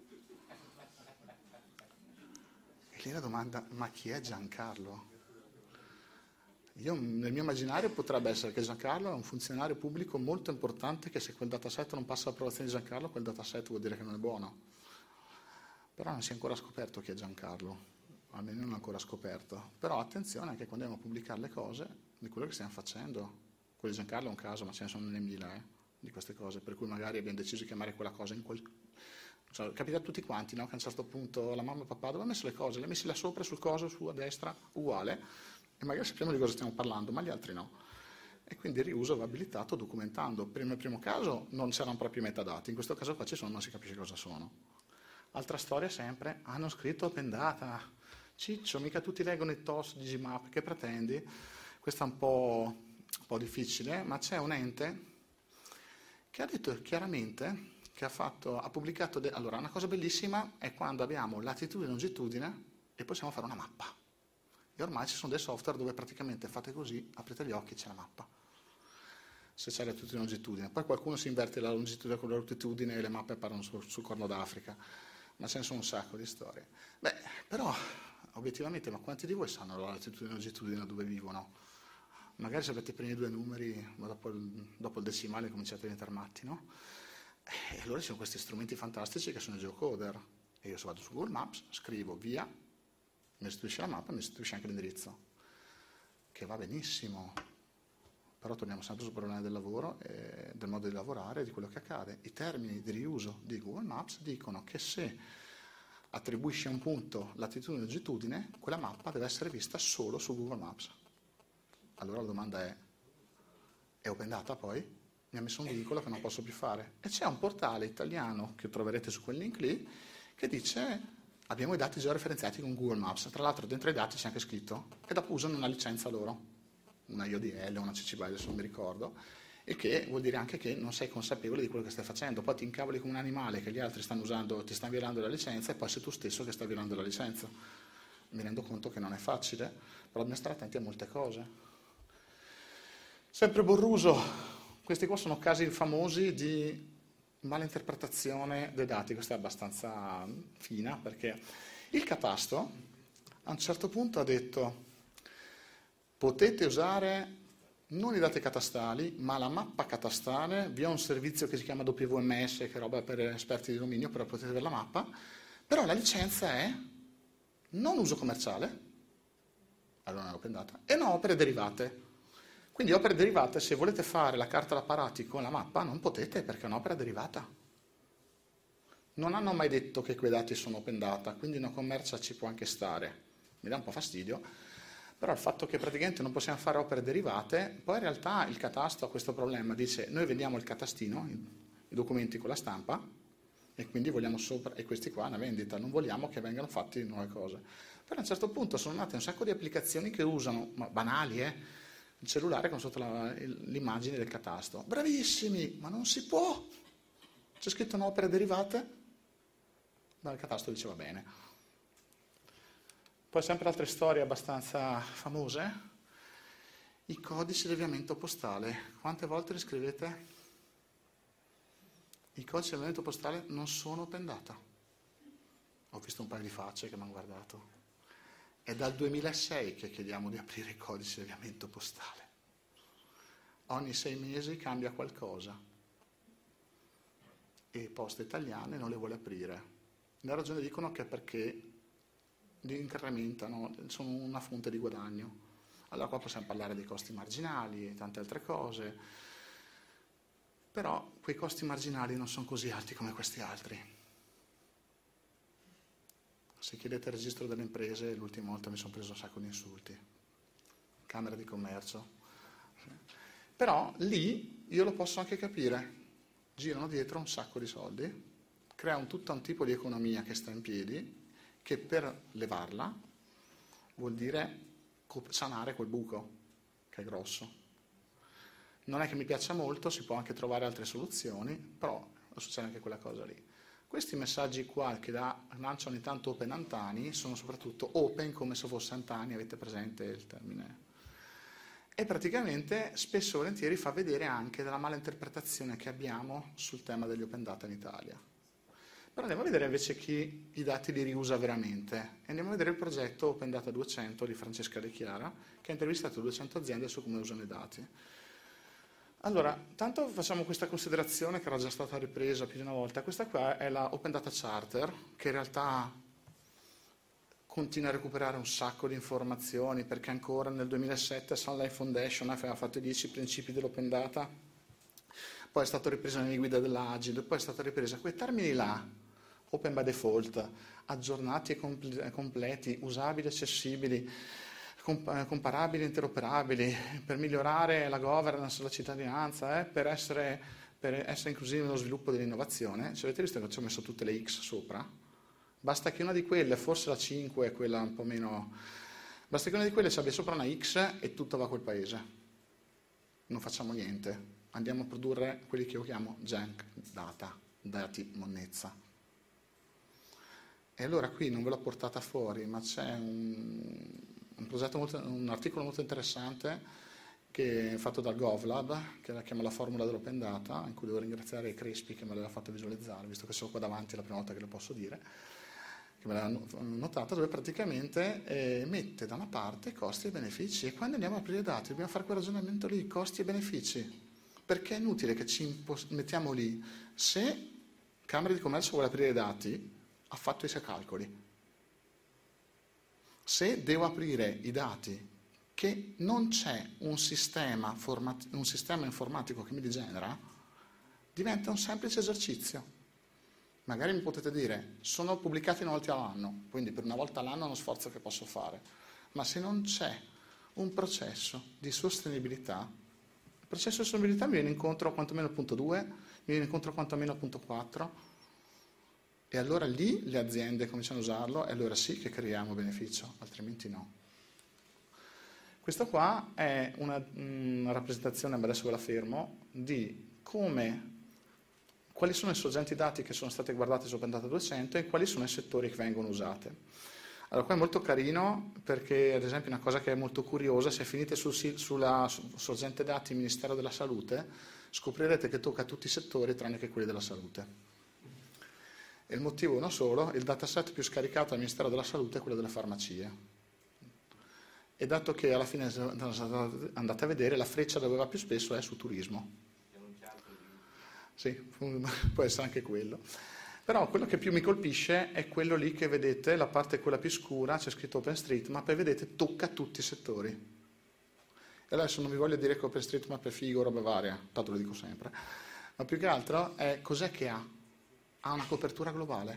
E lì la domanda, ma chi è Giancarlo? Io, nel mio immaginario potrebbe essere che Giancarlo è un funzionario pubblico molto importante, che se quel dataset non passa l'approvazione di Giancarlo, quel dataset vuol dire che non è buono. Però non si è ancora scoperto chi è Giancarlo. Almeno non l'ho ancora scoperto. Però attenzione anche quando andiamo a pubblicare le cose di quello che stiamo facendo. Quello di Giancarlo è un caso, ma ce ne sono nelle mila eh, di queste cose, per cui magari abbiamo deciso di chiamare quella cosa in quel... Cioè, capita a tutti quanti, no? Che a un certo punto la mamma e il papà dove ha messo le cose? Le ha messe là sopra, sul coso, su a destra, uguale, e magari sappiamo di cosa stiamo parlando, ma gli altri no. E quindi il riuso va abilitato documentando. Per nel primo caso non c'erano proprio i metadati, in questo caso qua ci sono, non si capisce cosa sono. Altra storia sempre, hanno scritto Open Data. Ciccio, mica tutti leggono i T O S di Gmap, che pretendi? Questa è un po', un po' difficile, ma c'è un ente che ha detto chiaramente che ha, fatto, ha pubblicato... De- allora, una cosa bellissima è quando abbiamo latitudine e longitudine e possiamo fare una mappa. E ormai ci sono dei software dove praticamente fate così, aprite gli occhi e c'è la mappa. Se c'è latitudine e longitudine. Poi qualcuno si inverte la longitudine con la latitudine e le mappe parlano sul, sul Corno d'Africa. Ma ce ne sono un sacco di storie. Beh, però... Obiettivamente, ma quanti di voi sanno la latitudine e longitudine dove vivono? Magari se avete i primi due numeri, ma dopo il, dopo il decimale cominciate a diventare matti, no? E allora ci sono questi strumenti fantastici che sono i geocoder. E io se vado su Google Maps, scrivo via, mi restituisce la mappa e mi restituisce anche l'indirizzo. Che va benissimo. Però torniamo sempre sul problema del lavoro, e del modo di lavorare e di quello che accade. I termini di riuso di Google Maps dicono che se attribuisce a un punto latitudine e longitudine, quella mappa deve essere vista solo su Google Maps. Allora la domanda è, è Open Data poi? Mi ha messo un vincolo che non posso più fare. E c'è un portale italiano, che troverete su quel link lì, che dice, abbiamo i dati già referenziati con Google Maps. Tra l'altro dentro i dati c'è anche scritto, e dopo usano una licenza loro, una I O D L, una C C B Y, adesso non mi ricordo, e che vuol dire anche che non sei consapevole di quello che stai facendo, poi ti incavoli come un animale che gli altri stanno usando, ti stanno violando la licenza e poi sei tu stesso che stai violando la licenza. Mi rendo conto che non è facile, però dobbiamo stare attenti a molte cose. Sempre Borruso, questi qua sono casi famosi di malinterpretazione dei dati, questa è abbastanza fina perché il catasto a un certo punto ha detto potete usare non i dati catastali, ma la mappa catastale, vi è un servizio che si chiama W M S, che è roba per esperti di dominio, però potete avere la mappa, però la licenza è non uso commerciale, allora non è Open Data, e no opere derivate. Quindi opere derivate, se volete fare la carta d'apparati con la mappa, non potete perché è un'opera derivata. Non hanno mai detto che quei dati sono Open Data, quindi una commercia ci può anche stare. Mi dà un po' fastidio. Però il fatto che praticamente non possiamo fare opere derivate, poi in realtà il catasto ha questo problema, dice noi vendiamo il catastino, i documenti con la stampa, e quindi vogliamo sopra, e questi qua una vendita, non vogliamo che vengano fatti nuove cose. Però a un certo punto sono nate un sacco di applicazioni che usano, ma banali, eh, il cellulare con sotto la, l'immagine del catasto. Bravissimi, ma non si può! C'è scritto no opere derivate? Ma il catasto diceva bene. Poi sempre altre storie abbastanza famose. I codici di avviamento postale, quante volte li scrivete? I codici di avviamento postale non sono open data. Ho visto un paio di facce che mi hanno guardato. È dal duemilasei che chiediamo di aprire i codici di avviamento postale. Ogni sei mesi cambia qualcosa e Poste Italiane non le vuole aprire. La ragione dicono che è perché li incrementano, sono una fonte di guadagno. Allora qua possiamo parlare dei costi marginali e tante altre cose, però quei costi marginali non sono così alti come questi altri. Se chiedete il registro delle imprese, l'ultima volta mi sono preso un sacco di insulti. Camera di commercio. Però lì io lo posso anche capire. Girano dietro un sacco di soldi, creano tutto un tipo di economia che sta in piedi, che per levarla vuol dire sanare quel buco, che è grosso. Non è che mi piaccia molto, si può anche trovare altre soluzioni, però succede anche quella cosa lì. Questi messaggi qua che da, lancia ogni tanto Open Antani sono soprattutto open come se fosse Antani, avete presente il termine? E praticamente spesso e volentieri fa vedere anche della mala interpretazione che abbiamo sul tema degli open data in Italia. Però andiamo a vedere invece chi i dati li riusa veramente. E andiamo a vedere il progetto Open Data duecento di Francesca De Chiara, che ha intervistato duecento aziende su come usano i dati. Allora, tanto facciamo questa considerazione che era già stata ripresa più di una volta. Questa qua è la Open Data Charter, che in realtà continua a recuperare un sacco di informazioni, perché ancora nel duemilasette Sunlight Foundation aveva fatto i dieci principi dell'open data, poi è stato ripreso nelle guide dell'Agile, poi è stata ripresa quei termini là, open by default, aggiornati e comple- completi, usabili, accessibili, comp- comparabili, interoperabili, per migliorare la governance, la cittadinanza, eh, per, essere, per essere inclusivi nello sviluppo dell'innovazione. Ci avete visto che ci ho messo tutte le X sopra? Basta che una di quelle, forse la cinque è quella un po' meno, basta che una di quelle ci abbia sopra una X e tutto va a quel paese. Non facciamo niente. Andiamo a produrre quelli che io chiamo junk data, dati monnezza. E allora qui non ve l'ho portata fuori, ma c'è un, un, progetto molto, un articolo molto interessante che è fatto dal GovLab, che la chiama la formula dell'open data, in cui devo ringraziare Crespi che me l'aveva fatto visualizzare, visto che sono qua davanti, è la prima volta che lo posso dire, che me l'ha notata, dove praticamente eh, mette da una parte i costi e benefici, e quando andiamo a aprire i dati dobbiamo fare quel ragionamento lì, costi e benefici. Perché è inutile che ci impos- mettiamo lì. Se Camera di Commercio vuole aprire i dati, ha fatto i suoi calcoli. Se devo aprire i dati che non c'è un sistema, format- un sistema informatico che mi li genera, diventa un semplice esercizio. Magari mi potete dire, sono pubblicati una volta all'anno, quindi per una volta all'anno è uno sforzo che posso fare. Ma se non c'è un processo di sostenibilità, il processo di sostenibilità mi viene incontro quantomeno al punto due, mi viene incontro quantomeno al punto quattro, e allora lì le aziende cominciano a usarlo e allora sì che creiamo beneficio, altrimenti no. Questa qua è una, una rappresentazione, ma adesso ve la fermo, di come, quali sono i sorgenti dati che sono state guardate su Open Data duecento e quali sono i settori che vengono usate. Allora, qua è molto carino perché, ad esempio, una cosa che è molto curiosa, se finite sul, sulla sorgente dati Ministero della Salute, scoprirete che tocca tutti i settori tranne che quelli della salute. E il motivo è uno solo, il dataset più scaricato al Ministero della Salute è quello delle farmacie. E dato che alla fine andate a vedere, la freccia dove va più spesso è su turismo. Sì, può essere anche quello. Però quello che più mi colpisce è quello lì che vedete, la parte quella più scura, c'è scritto OpenStreetMap e vedete tocca tutti i settori. E adesso non vi voglio dire che OpenStreetMap è figo, roba varia, tanto lo dico sempre, ma più che altro è cos'è che ha? Ha una copertura globale.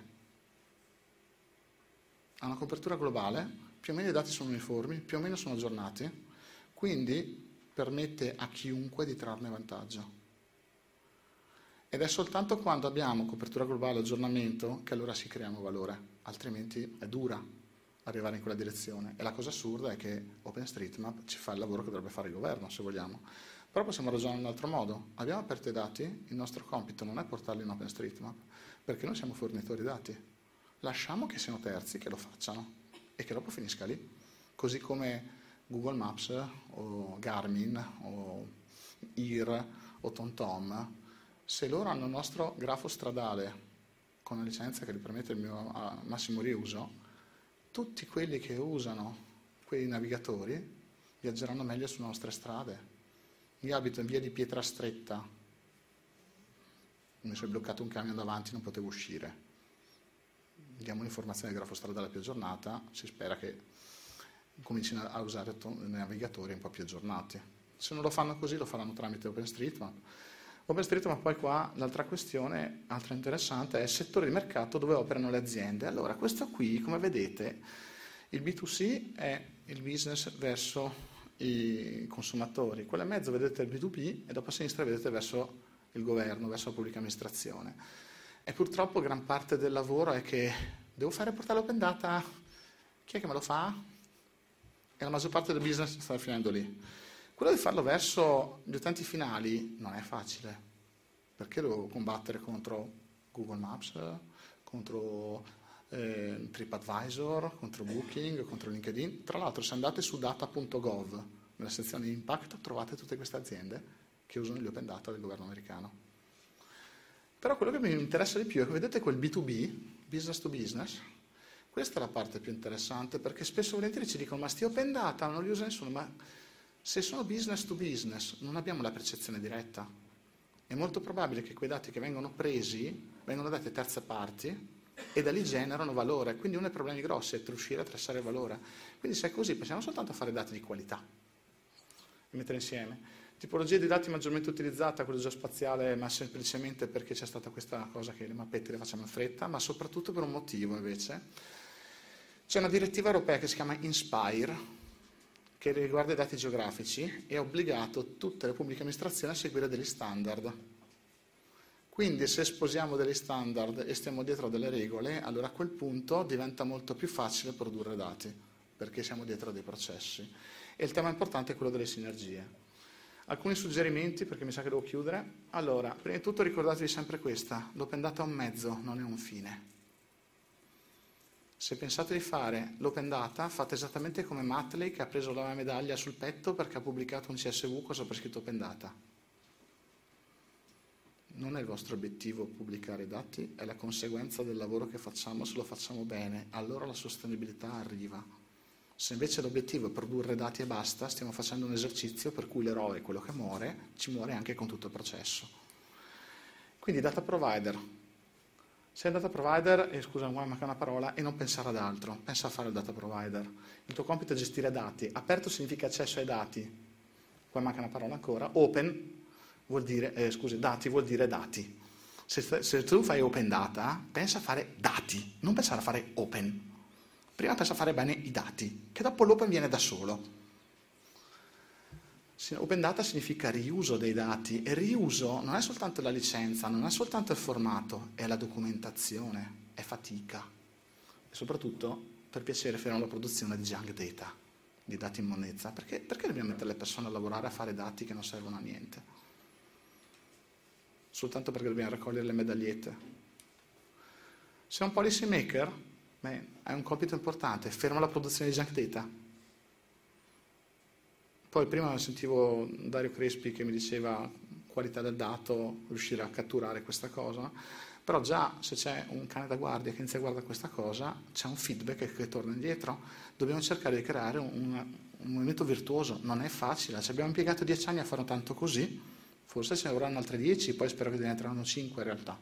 Ha una copertura globale, più o meno i dati sono uniformi, più o meno sono aggiornati, quindi permette a chiunque di trarne vantaggio. Ed è soltanto quando abbiamo copertura globale, aggiornamento, che allora si creiamo valore, altrimenti è dura arrivare in quella direzione. E la cosa assurda è che OpenStreetMap ci fa il lavoro che dovrebbe fare il governo, se vogliamo. Però possiamo ragionare in un altro modo. Abbiamo aperto i dati, il nostro compito non è portarli in OpenStreetMap, perché noi siamo fornitori dati. Lasciamo che siano terzi che lo facciano e che dopo finisca lì. Così come Google Maps o Garmin o I R o TomTom, se loro hanno il nostro grafo stradale con una licenza che gli permette il mio massimo riuso, tutti quelli che usano quei navigatori viaggeranno meglio sulle nostre strade. Io abito in via di Pietrastretta, mi si è bloccato un camion davanti, non potevo uscire. Diamo un'informazione del grafo stradale più aggiornata, si spera che comincino a usare navigatori un po' più aggiornati. Se non lo fanno così lo faranno tramite OpenStreetMap. OpenStreetMap, poi qua l'altra questione, altra interessante, è il settore di mercato dove operano le aziende. Allora, questo qui, come vedete, il B due C è il business verso i consumatori, quello in mezzo vedete il B due B e dopo a sinistra vedete verso il governo, verso la pubblica amministrazione. E purtroppo gran parte del lavoro è che devo fare portale open data, chi è che me lo fa? E la maggior parte del business sta finendo lì. Quello di farlo verso gli utenti finali non è facile, perché devo combattere contro Google Maps, contro eh, TripAdvisor, contro Booking, contro LinkedIn. Tra l'altro, se andate su data punto gov, nella sezione Impact, trovate tutte queste aziende che usano gli open data del governo americano. Però quello che mi interessa di più è che vedete quel B due B, business to business. Questa è la parte più interessante, perché spesso e volentieri ci dicono ma sti open data non li usa nessuno, ma se sono business to business non abbiamo la percezione diretta. È molto probabile che quei dati che vengono presi vengono dati a terze parti e da lì generano valore, quindi uno dei problemi grossi è riuscire a tracciare il valore. Quindi se è così pensiamo soltanto a fare dati di qualità e mettere insieme. Tipologia di dati maggiormente utilizzata, quello geospaziale, ma semplicemente perché c'è stata questa cosa che le mappette le facciamo in fretta, ma soprattutto per un motivo invece. C'è una direttiva europea che si chiama INSPIRE, che riguarda i dati geografici e ha obbligato tutte le pubbliche amministrazioni a seguire degli standard. Quindi se sposiamo degli standard e stiamo dietro a delle regole, allora a quel punto diventa molto più facile produrre dati, perché siamo dietro a dei processi. E il tema importante è quello delle sinergie. Alcuni suggerimenti, perché mi sa che devo chiudere. Allora, prima di tutto ricordatevi sempre questa, l'open data è un mezzo, non è un fine. Se pensate di fare l'open data, fate esattamente come Matley, che ha preso la medaglia sul petto perché ha pubblicato un C S V con sopra scritto open data. Non è il vostro obiettivo pubblicare i dati, è la conseguenza del lavoro che facciamo, se lo facciamo bene, allora la sostenibilità arriva. Se invece l'obiettivo è produrre dati e basta, stiamo facendo un esercizio per cui l'eroe, quello che muore, ci muore anche con tutto il processo. Quindi data provider. Sei un data provider, e scusa, mi manca una parola, e non pensare ad altro, pensa a fare il data provider. Il tuo compito è gestire dati. Aperto significa accesso ai dati. Poi manca una parola ancora. Open vuol dire, eh, scusi, dati vuol dire dati. Se, se tu fai open data, pensa a fare dati, non pensare a fare open. Prima pensa a fare bene i dati, che dopo l'open viene da solo. Open data significa riuso dei dati, e riuso non è soltanto la licenza, non è soltanto il formato, è la documentazione, è fatica. E soprattutto, per piacere, fermo la produzione di junk data, di dati in monnezza. Perché, perché dobbiamo mettere le persone a lavorare a fare dati che non servono a niente? Soltanto perché dobbiamo raccogliere le medagliette. Se è un policy maker, beh, è un compito importante, ferma la produzione di junk data. Poi prima sentivo Dario Crespi che mi diceva qualità del dato, riuscire a catturare questa cosa, però già se c'è un cane da guardia che inizia a guardare questa cosa, c'è un feedback che torna indietro. Dobbiamo cercare di creare un, un movimento virtuoso, non è facile, ci abbiamo impiegato dieci anni a fare tanto così, forse ce ne vorranno altri dieci, poi spero che diventeranno cinque in realtà.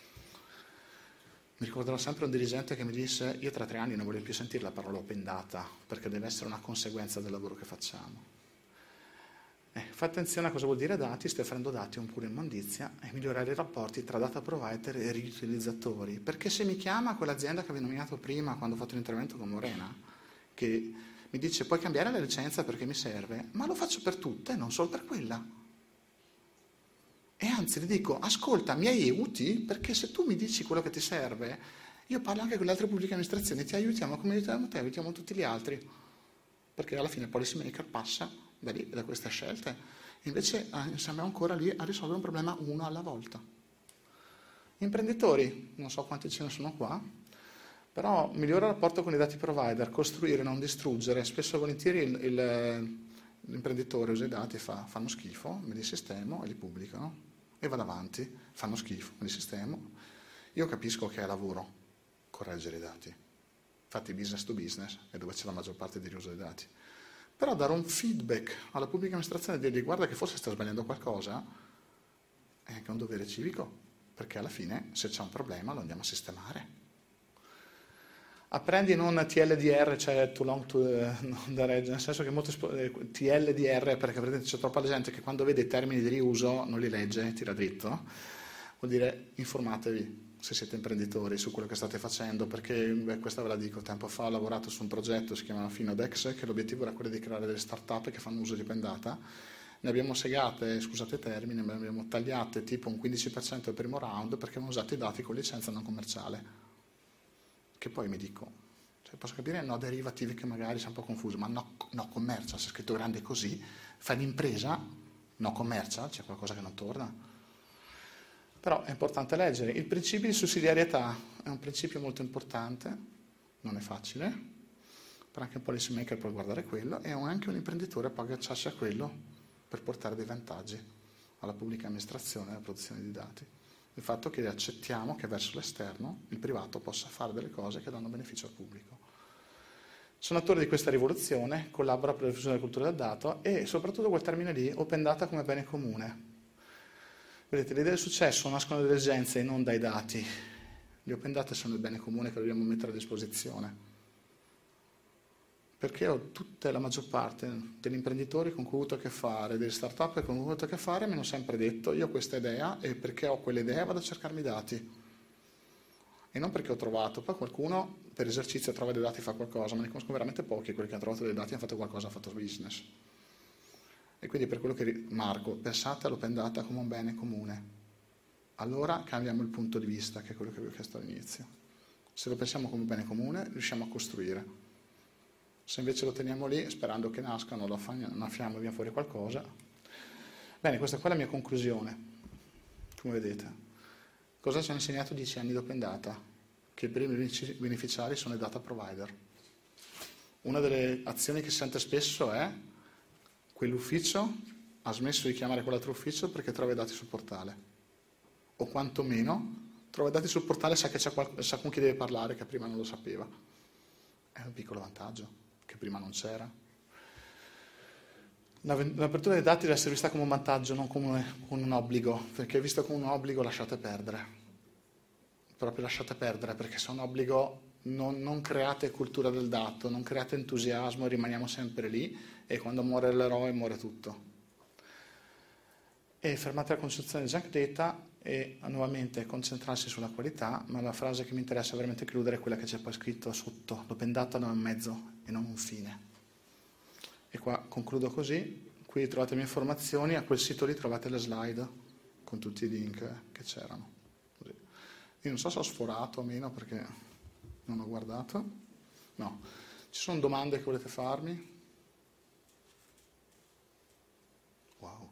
Mi ricorderò sempre un dirigente che mi disse: io tra tre anni non voglio più sentire la parola open data, perché deve essere una conseguenza del lavoro che facciamo. Eh, fa attenzione a cosa vuol dire dati, stai facendo dati oppure immondizia, e migliorare i rapporti tra data provider e riutilizzatori. Perché se mi chiama quell'azienda che avevo nominato prima quando ho fatto l'intervento con Morena, che mi dice puoi cambiare la licenza perché mi serve, ma lo faccio per tutte, non solo per quella. E anzi gli dico, ascolta, mi aiuti? Perché se tu mi dici quello che ti serve, io parlo anche con le altre pubbliche amministrazioni, ti aiutiamo come aiutiamo te, aiutiamo tutti gli altri. Perché alla fine il policy maker passa da lì, da queste scelte. Invece eh, siamo ancora lì a risolvere un problema uno alla volta. Imprenditori, non so quanti ce ne sono qua, Però migliora il rapporto con i dati provider, costruire, non distruggere. Spesso e volentieri il, il, l'imprenditore usa i dati e fa, fanno schifo, me li sistemo e li pubblicano e vado avanti, fanno schifo, me li sistemo. Io capisco che è lavoro correggere i dati, infatti business to business è dove c'è la maggior parte di riuso dei dati. Però dare un feedback alla pubblica amministrazione e dirgli guarda che forse sta sbagliando qualcosa è anche un dovere civico, perché alla fine se c'è un problema lo andiamo a sistemare. Apprendi non T L D R, cioè too long to da reggere, nel senso che molto T L D R, perché c'è troppa gente che quando vede i termini di riuso non li legge, tira dritto, vuol dire informatevi se siete imprenditori su quello che state facendo, perché beh, questa ve la dico, tempo fa ho lavorato su un progetto, si chiamava Finodex, che l'obiettivo era quello di creare delle start-up che fanno uso di open data. Ne abbiamo segate, scusate i termini, ne abbiamo tagliate tipo un quindici per cento il primo round perché abbiamo usato i dati con licenza non commerciale. Che poi mi dico, cioè posso capire no derivativi che magari sono un po' confuso, ma no, no commercial, se è scritto grande così, fai l'impresa, no commercial, c'è qualcosa che non torna. Però è importante leggere. Il principio di sussidiarietà è un principio molto importante, non è facile, però anche un policy maker può guardare quello e anche un imprenditore può agganciarsi a quello per portare dei vantaggi alla pubblica amministrazione e alla produzione di dati. Il fatto che accettiamo che verso l'esterno il privato possa fare delle cose che danno beneficio al pubblico. Sono attore di questa rivoluzione, collabora per la diffusione della cultura del dato e soprattutto quel termine lì, open data come bene comune. Vedete, le idee del successo nascono dalle esigenze e non dai dati. Gli open data sono il bene comune che dobbiamo mettere a disposizione. Perché ho tutta la maggior parte degli imprenditori con cui ho avuto a che fare, delle start-up con cui ho avuto a che fare, mi hanno sempre detto io ho questa idea e perché ho quell'idea vado a cercarmi i dati. E non perché ho trovato, poi qualcuno per esercizio trova dei dati e fa qualcosa, ma ne conosco veramente pochi quelli che hanno trovato dei dati e hanno fatto qualcosa, hanno fatto business. E quindi per quello che Marco, pensate all'open data come un bene comune. Allora cambiamo il punto di vista, che è quello che vi ho chiesto all'inizio. Se lo pensiamo come un bene comune, riusciamo a costruire. Se invece lo teniamo lì, sperando che nascano, lo annaffiamo e viene fuori qualcosa. Bene, questa qua è la mia conclusione, come vedete. Cosa ci hanno insegnato dieci anni di open data? Che i primi beneficiari sono i data provider. Una delle azioni che si sente spesso è quell'ufficio ha smesso di chiamare quell'altro ufficio perché trova i dati sul portale. O quantomeno trova i dati sul portale e sa, che c'è qual- sa con chi deve parlare, che prima non lo sapeva. È un piccolo vantaggio che prima non c'era. L'apertura dei dati deve essere vista come un vantaggio, non come un obbligo, perché visto come un obbligo lasciate perdere. Proprio lasciate perdere, perché se è un obbligo non, non create cultura del dato, non create entusiasmo, rimaniamo sempre lì e quando muore l'eroe muore tutto. E fermate la concezione di junk data e nuovamente concentrarsi sulla qualità, ma la frase che mi interessa veramente chiudere è quella che c'è poi scritto sotto: l'open data non è un mezzo e non un fine. E qua concludo così, qui trovate le mie informazioni, a quel sito lì trovate le slide con tutti i link che c'erano. Così. Io non so se ho sforato o meno perché non ho guardato. No. Ci sono domande che volete farmi? Wow.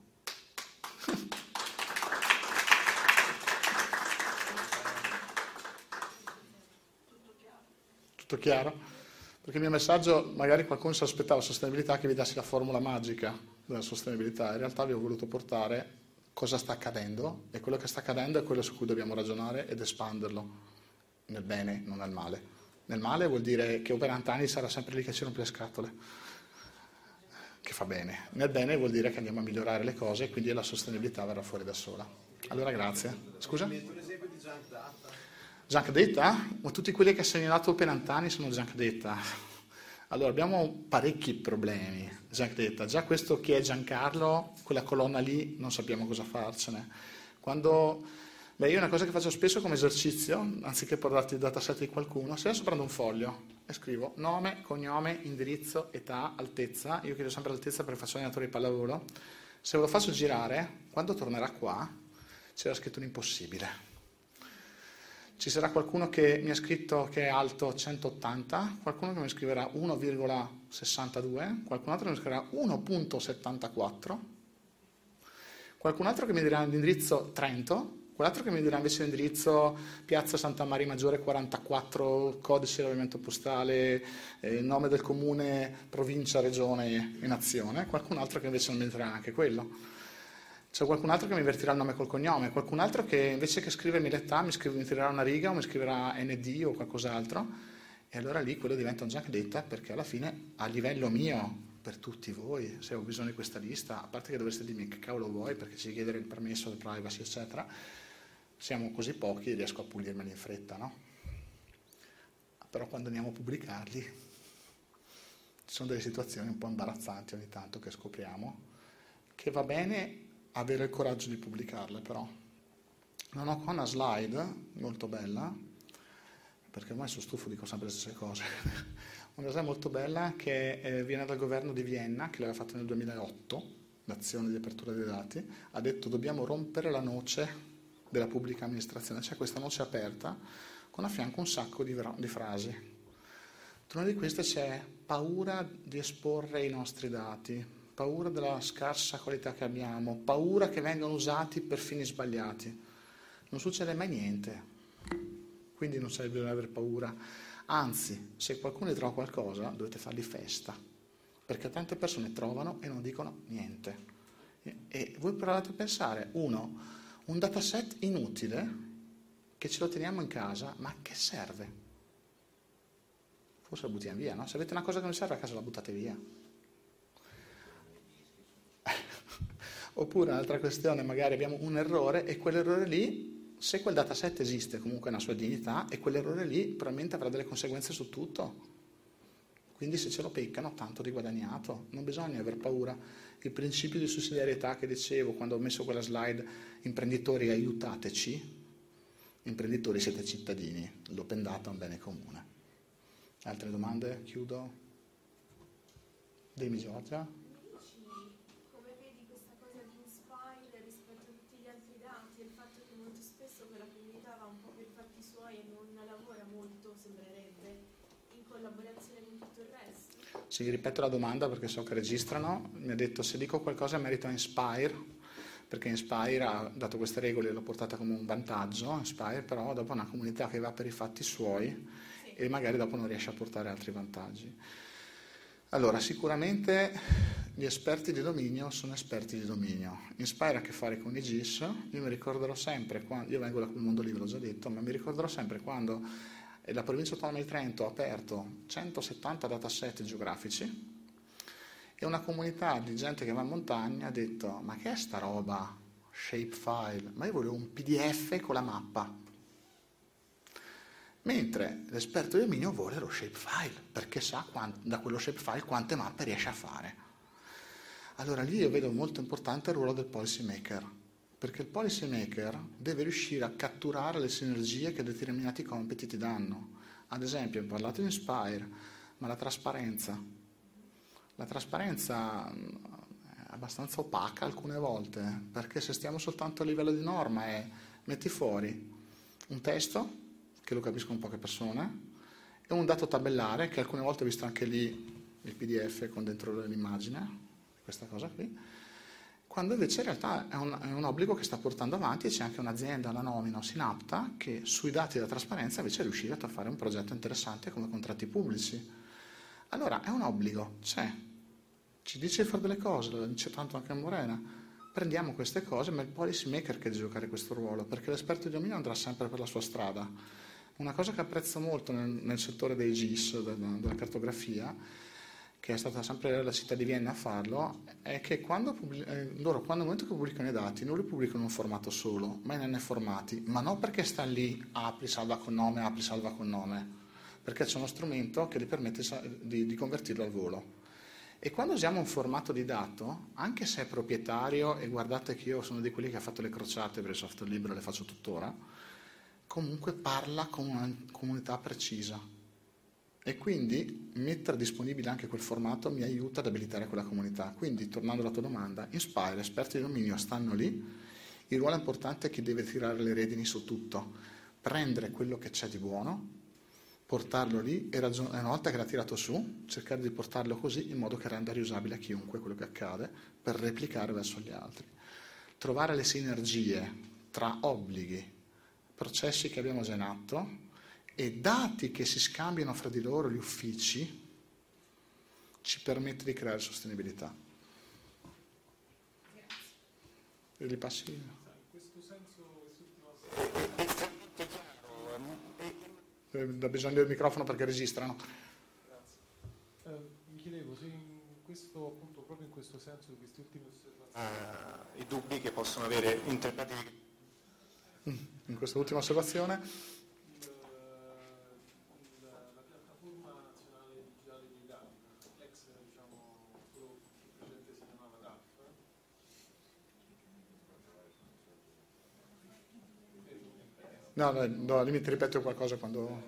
Tutto chiaro? Perché il mio messaggio, magari qualcuno si aspettava sostenibilità che vi dassi la formula magica della sostenibilità, in realtà vi ho voluto portare cosa sta accadendo e quello che sta accadendo è quello su cui dobbiamo ragionare ed espanderlo, nel bene, non nel male. Nel male vuol dire che per anni sarà sempre lì che ci rompe le scatole, che fa bene. Nel bene vuol dire che andiamo a migliorare le cose e quindi la sostenibilità verrà fuori da sola. Allora grazie. Scusa? Junk data? Ma tutti quelli che ha segnalato per anni sono junk data. Allora abbiamo parecchi problemi. Junk data. Già questo che è Giancarlo, quella colonna lì, non sappiamo cosa farcene. Quando, beh, io una cosa che faccio spesso come esercizio, anziché portarti il dataset di qualcuno, se adesso prendo un foglio e scrivo nome, cognome, indirizzo, età, altezza, io chiedo sempre l'altezza perché faccio allenatore di pallavolo, se lo faccio girare, quando tornerà qua, c'era scritto un impossibile. Ci sarà qualcuno che mi ha scritto che è alto centottanta, qualcuno che mi scriverà uno virgola sessantadue, qualcun altro che mi scriverà uno virgola settantaquattro, qualcun altro che mi dirà l'indirizzo Trento, quell'altro che mi dirà invece l'indirizzo Piazza Santa Maria Maggiore quarantaquattro, codice di avviamento postale, eh, nome del comune, provincia, regione e nazione, qualcun altro che invece non mi dirà anche quello. C'è qualcun altro che mi invertirà il nome col cognome, qualcun altro che invece che scrivermi l'età mi, scrive, mi tirerà una riga o mi scriverà N D o qualcos'altro, e allora lì quello diventa un junk data, perché alla fine a livello mio, per tutti voi, se ho bisogno di questa lista, a parte che dovreste dirmi che cavolo vuoi perché ci chiedere il permesso del privacy eccetera, siamo così pochi e riesco a pulirmeli in fretta, no? Però quando andiamo a pubblicarli ci sono delle situazioni un po' imbarazzanti ogni tanto che scopriamo, che va bene avere il coraggio di pubblicarle, però. Non ho qua una slide molto bella, perché ormai sono stufo, dico sempre le stesse cose. Una slide molto bella che eh, viene dal governo di Vienna, che l'aveva fatto nel duemilaotto, l'azione di apertura dei dati, ha detto dobbiamo rompere la noce della pubblica amministrazione, c'è questa noce aperta, con a fianco un sacco di, di frasi. Tra una di queste c'è paura di esporre i nostri dati, paura della scarsa qualità che abbiamo, paura che vengano usati per fini sbagliati. Non succede mai niente, quindi non serve bisogno avere paura. Anzi, se qualcuno trova qualcosa, dovete fargli festa, perché tante persone trovano e non dicono niente. E voi provate a pensare, uno, un dataset inutile, che ce lo teniamo in casa, ma che serve? Forse lo buttiamo via, no? Se avete una cosa che non serve a casa la buttate via. Oppure un'altra questione, magari abbiamo un errore e quell'errore lì, se quel dataset esiste comunque ha una sua dignità, e quell'errore lì probabilmente avrà delle conseguenze su tutto. Quindi se ce lo peccano, tanto riguadagnato. Non bisogna aver paura. Il principio di sussidiarietà che dicevo quando ho messo quella slide, imprenditori aiutateci, imprenditori siete cittadini, l'open data è un bene comune. Altre domande? Chiudo. Dimmi Giorgia. Sì, ripeto la domanda perché so che registrano. Mi ha detto se dico qualcosa merito a Inspire, perché Inspire ha dato queste regole e l'ho portata come un vantaggio, Inspire, però dopo è una comunità che va per i fatti suoi sì. E magari dopo non riesce a portare altri vantaggi. Allora, sicuramente gli esperti di dominio sono esperti di dominio. Inspire ha a che fare con i G I S, io mi ricorderò sempre, quando, io vengo dal mondo libero, l'ho già detto, ma mi ricorderò sempre quando la provincia autonoma di Trento ha aperto centosettanta dataset geografici e una comunità di gente che va in montagna ha detto ma che è sta roba shapefile? Ma io volevo un P D F con la mappa, mentre l'esperto di dominio vuole lo shapefile perché sa quant- da quello shapefile quante mappe riesce a fare. Allora lì io vedo molto importante il ruolo del policy maker, perché il policy maker deve riuscire a catturare le sinergie che determinati compiti ti danno. Ad esempio, ho parlato di Inspire, ma la trasparenza. La trasparenza è abbastanza opaca alcune volte, perché se stiamo soltanto a livello di norma è metti fuori un testo, che lo capiscono poche persone, e un dato tabellare, che alcune volte ho visto anche lì il P D F con dentro l'immagine, questa cosa qui, quando invece in realtà è un, è un obbligo che sta portando avanti e c'è anche un'azienda, la Nomina, Synapta, che sui dati della trasparenza invece è riuscita a fare un progetto interessante come contratti pubblici. Allora è un obbligo, c'è, ci dice di fare delle cose, lo dice tanto anche Morena, prendiamo queste cose, ma è il policy maker che deve giocare questo ruolo, perché l'esperto di dominio andrà sempre per la sua strada. Una cosa che apprezzo molto nel, nel settore dei G I S, della, della cartografia, che è stata sempre la città di Vienna a farlo, è che quando pubblic- eh, loro, quando nel momento che pubblicano i dati, non li pubblicano in un formato solo, ma in n formati, ma non perché sta lì, apri, salva con nome, apri, salva con nome, perché c'è uno strumento che gli permette di, di convertirlo al volo. E quando usiamo un formato di dato, anche se è proprietario, e guardate che io sono di quelli che ha fatto le crociate per il software libero, le faccio tuttora, comunque parla con una comunità precisa. E quindi mettere disponibile anche quel formato mi aiuta ad abilitare quella comunità. Quindi, tornando alla tua domanda, Inspire, esperti di dominio stanno lì, il ruolo importante è chi deve tirare le redini su tutto, prendere quello che c'è di buono, portarlo lì e ragion- una volta che l'ha tirato su, cercare di portarlo così in modo che renda riusabile a chiunque quello che accade per replicare verso gli altri. Trovare le sinergie tra obblighi, processi che abbiamo già in atto e dati che si scambiano fra di loro gli uffici, ci permette di creare sostenibilità. E li passi? In questo senso, quest'ultima Eh, Da bisogno del microfono perché registrano. Grazie. Eh, mi chiedevo se in questo, appunto, proprio in questo senso, di queste ultime osservazioni, uh, i dubbi che possono avere interpreti. In questa ultima osservazione, il, il, la piattaforma nazionale digitale dei dati, ex, diciamo, quello che precedente si chiamava D A F, no, no, no, lì mi ti ripeto qualcosa quando...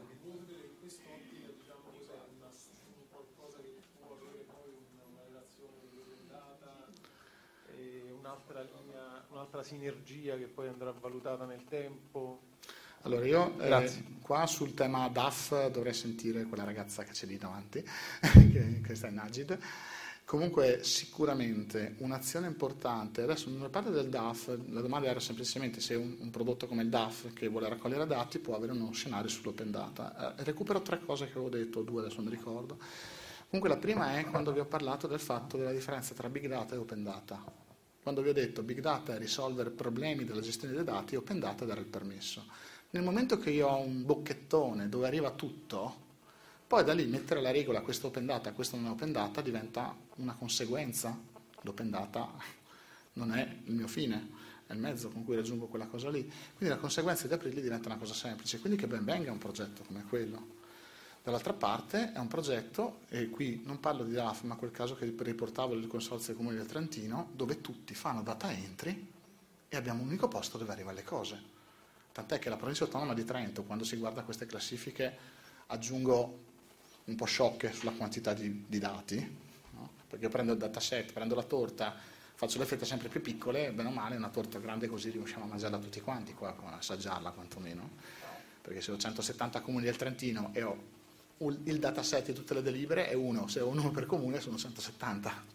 un'altra linea, un'altra sinergia che poi andrà valutata nel tempo. Allora io eh, qua sul tema D A F dovrei sentire quella ragazza che c'è lì davanti, che, che sta in Agid. Comunque sicuramente un'azione importante, adesso nella parte del D A F la domanda era semplicemente se un, un prodotto come il D A F che vuole raccogliere dati può avere uno scenario sull'open data. Eh, recupero tre cose che avevo detto, due adesso non mi ricordo. Comunque la prima è quando vi ho parlato del fatto della differenza tra big data e open data. Quando vi ho detto big data è risolvere problemi della gestione dei dati, open data è dare il permesso. Nel momento che io ho un bocchettone dove arriva tutto, poi da lì mettere la regola questo open data, questo non è open data, diventa una conseguenza. L'open data non è il mio fine, è il mezzo con cui raggiungo quella cosa lì. Quindi la conseguenza di aprirli diventa una cosa semplice, quindi che ben venga un progetto come quello. Dall'altra parte è un progetto, e qui non parlo di D A F, ma quel caso che riportavo del Consorzio dei Comuni del Trentino, dove tutti fanno data entry e abbiamo un unico posto dove arrivano le cose. Tant'è che la provincia autonoma di Trento, quando si guarda queste classifiche, aggiungo un po' sciocche sulla quantità di, di dati, no? Perché io prendo il dataset, prendo la torta, faccio le fette sempre più piccole, bene o male una torta grande così riusciamo a mangiarla tutti quanti qua, a assaggiarla quantomeno. Perché se ho centosettanta comuni del Trentino e ho il dataset di tutte le delibere è uno, se ho uno per comune sono centosettanta.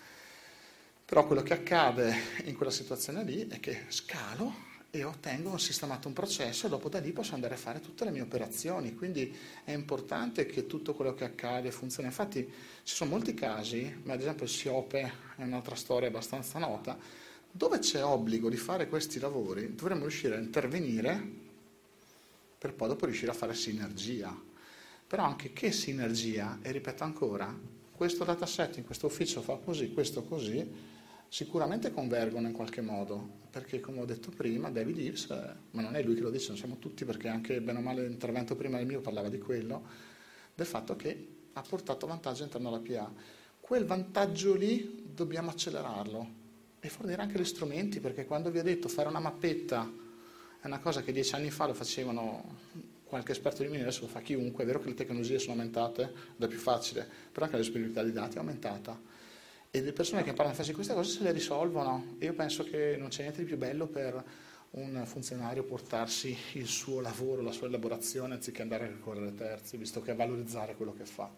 Però quello che accade in quella situazione lì è che scalo e ottengo un sistemato un processo e dopo da lì posso andare a fare tutte le mie operazioni, quindi è importante che tutto quello che accade funzioni. Infatti ci sono molti casi, ma ad esempio il SIOPE è un'altra storia abbastanza nota, dove c'è obbligo di fare questi lavori dovremmo riuscire a intervenire per poi dopo riuscire a fare sinergia. Però anche che sinergia, e ripeto ancora, questo dataset in questo ufficio fa così, questo così, sicuramente convergono in qualche modo, perché come ho detto prima, David Ives, eh, ma non è lui che lo dice, non siamo tutti, perché anche bene o male l'intervento prima del mio parlava di quello, del fatto che ha portato vantaggio all'interno della P A. Quel vantaggio lì dobbiamo accelerarlo e fornire anche gli strumenti, perché quando vi ho detto fare una mappetta è una cosa che dieci anni fa lo facevano qualche esperto di mine, adesso lo fa chiunque, è vero che le tecnologie sono aumentate, ed è più facile, però anche la disponibilità di dati è aumentata. E le persone che imparano a farsi queste cose se le risolvono. E io penso che non c'è niente di più bello per un funzionario portarsi il suo lavoro, la sua elaborazione, anziché andare a ricorrere terzi, visto che è valorizzare quello che fa.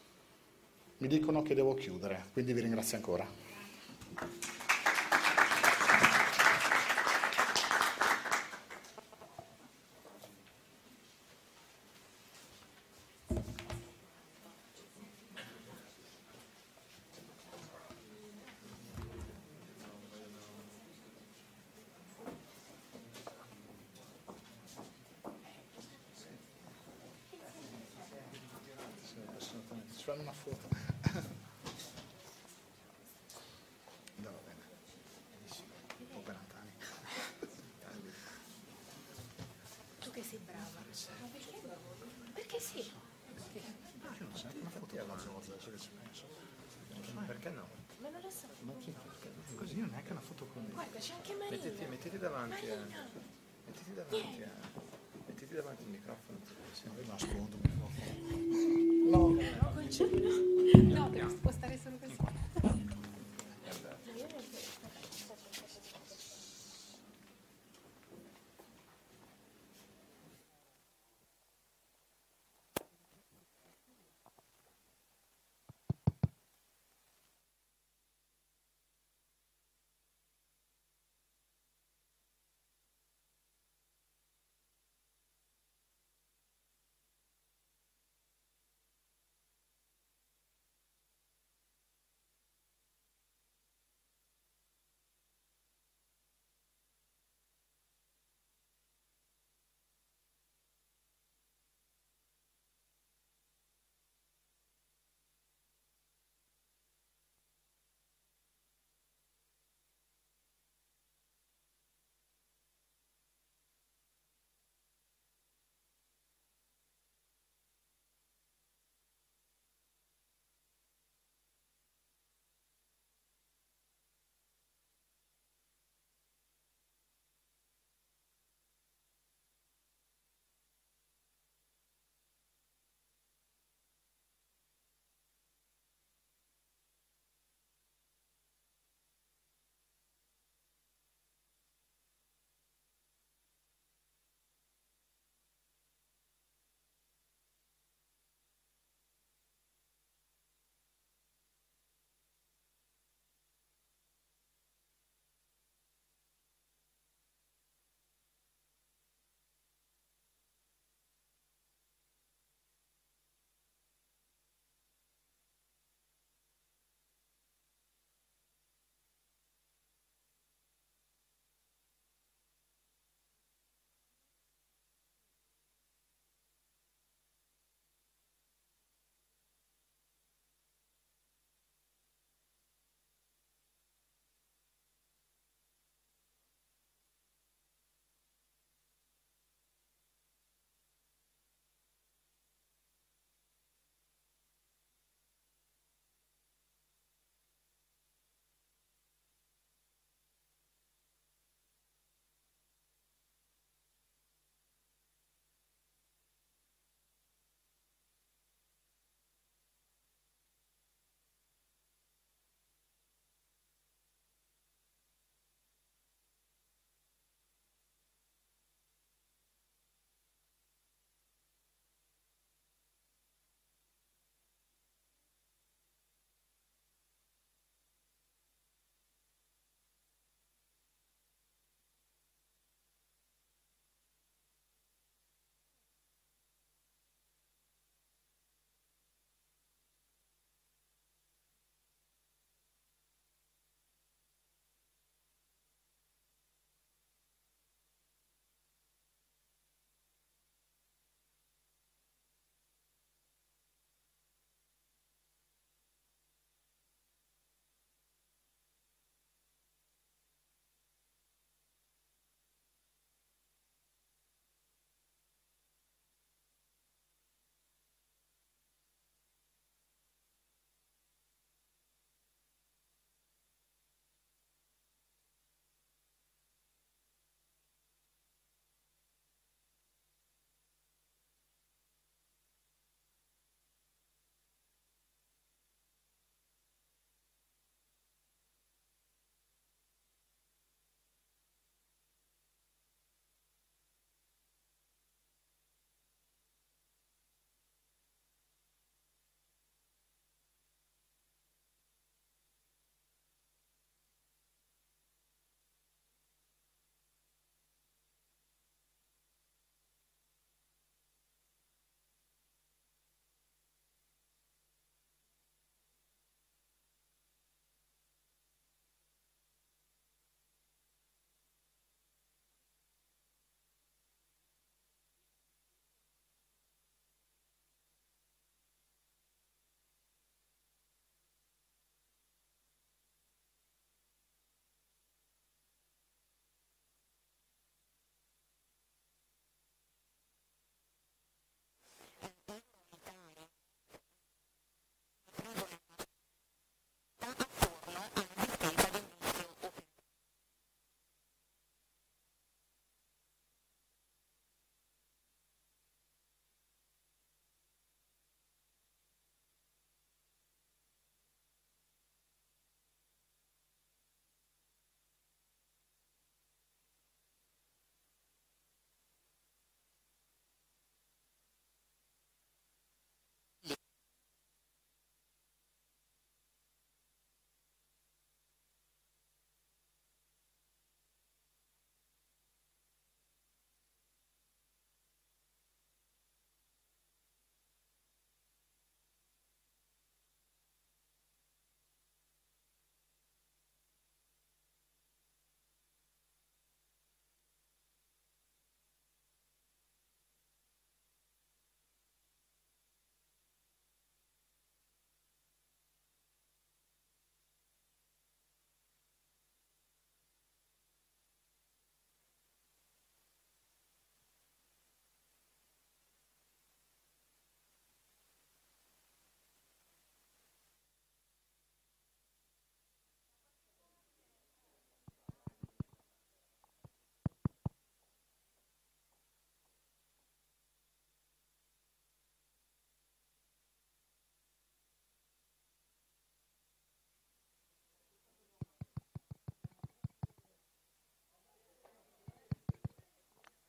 Mi dicono che devo chiudere, quindi vi ringrazio ancora. Ci fanno una foto. No, va bene. Benissimo. Open Antani. Tu che sei brava. Ma perché? Perché sì. Io non so, una foto alla Giorgia, adesso che ci penso. Perché no? Ma non lo so. Così non è che una foto con me. Guarda, c'è anche Marina. Mettiti, mettiti davanti a... Marina. Mettiti davanti a... Mettiti davanti al microfono. Se no, io nascondo il microfono. No. No, concetto. No, devo spostare solo così.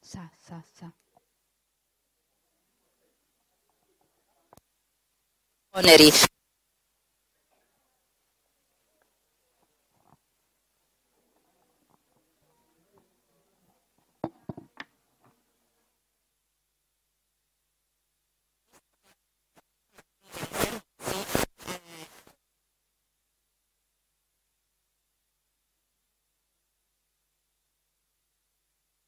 Sa, sa, sa. Oneri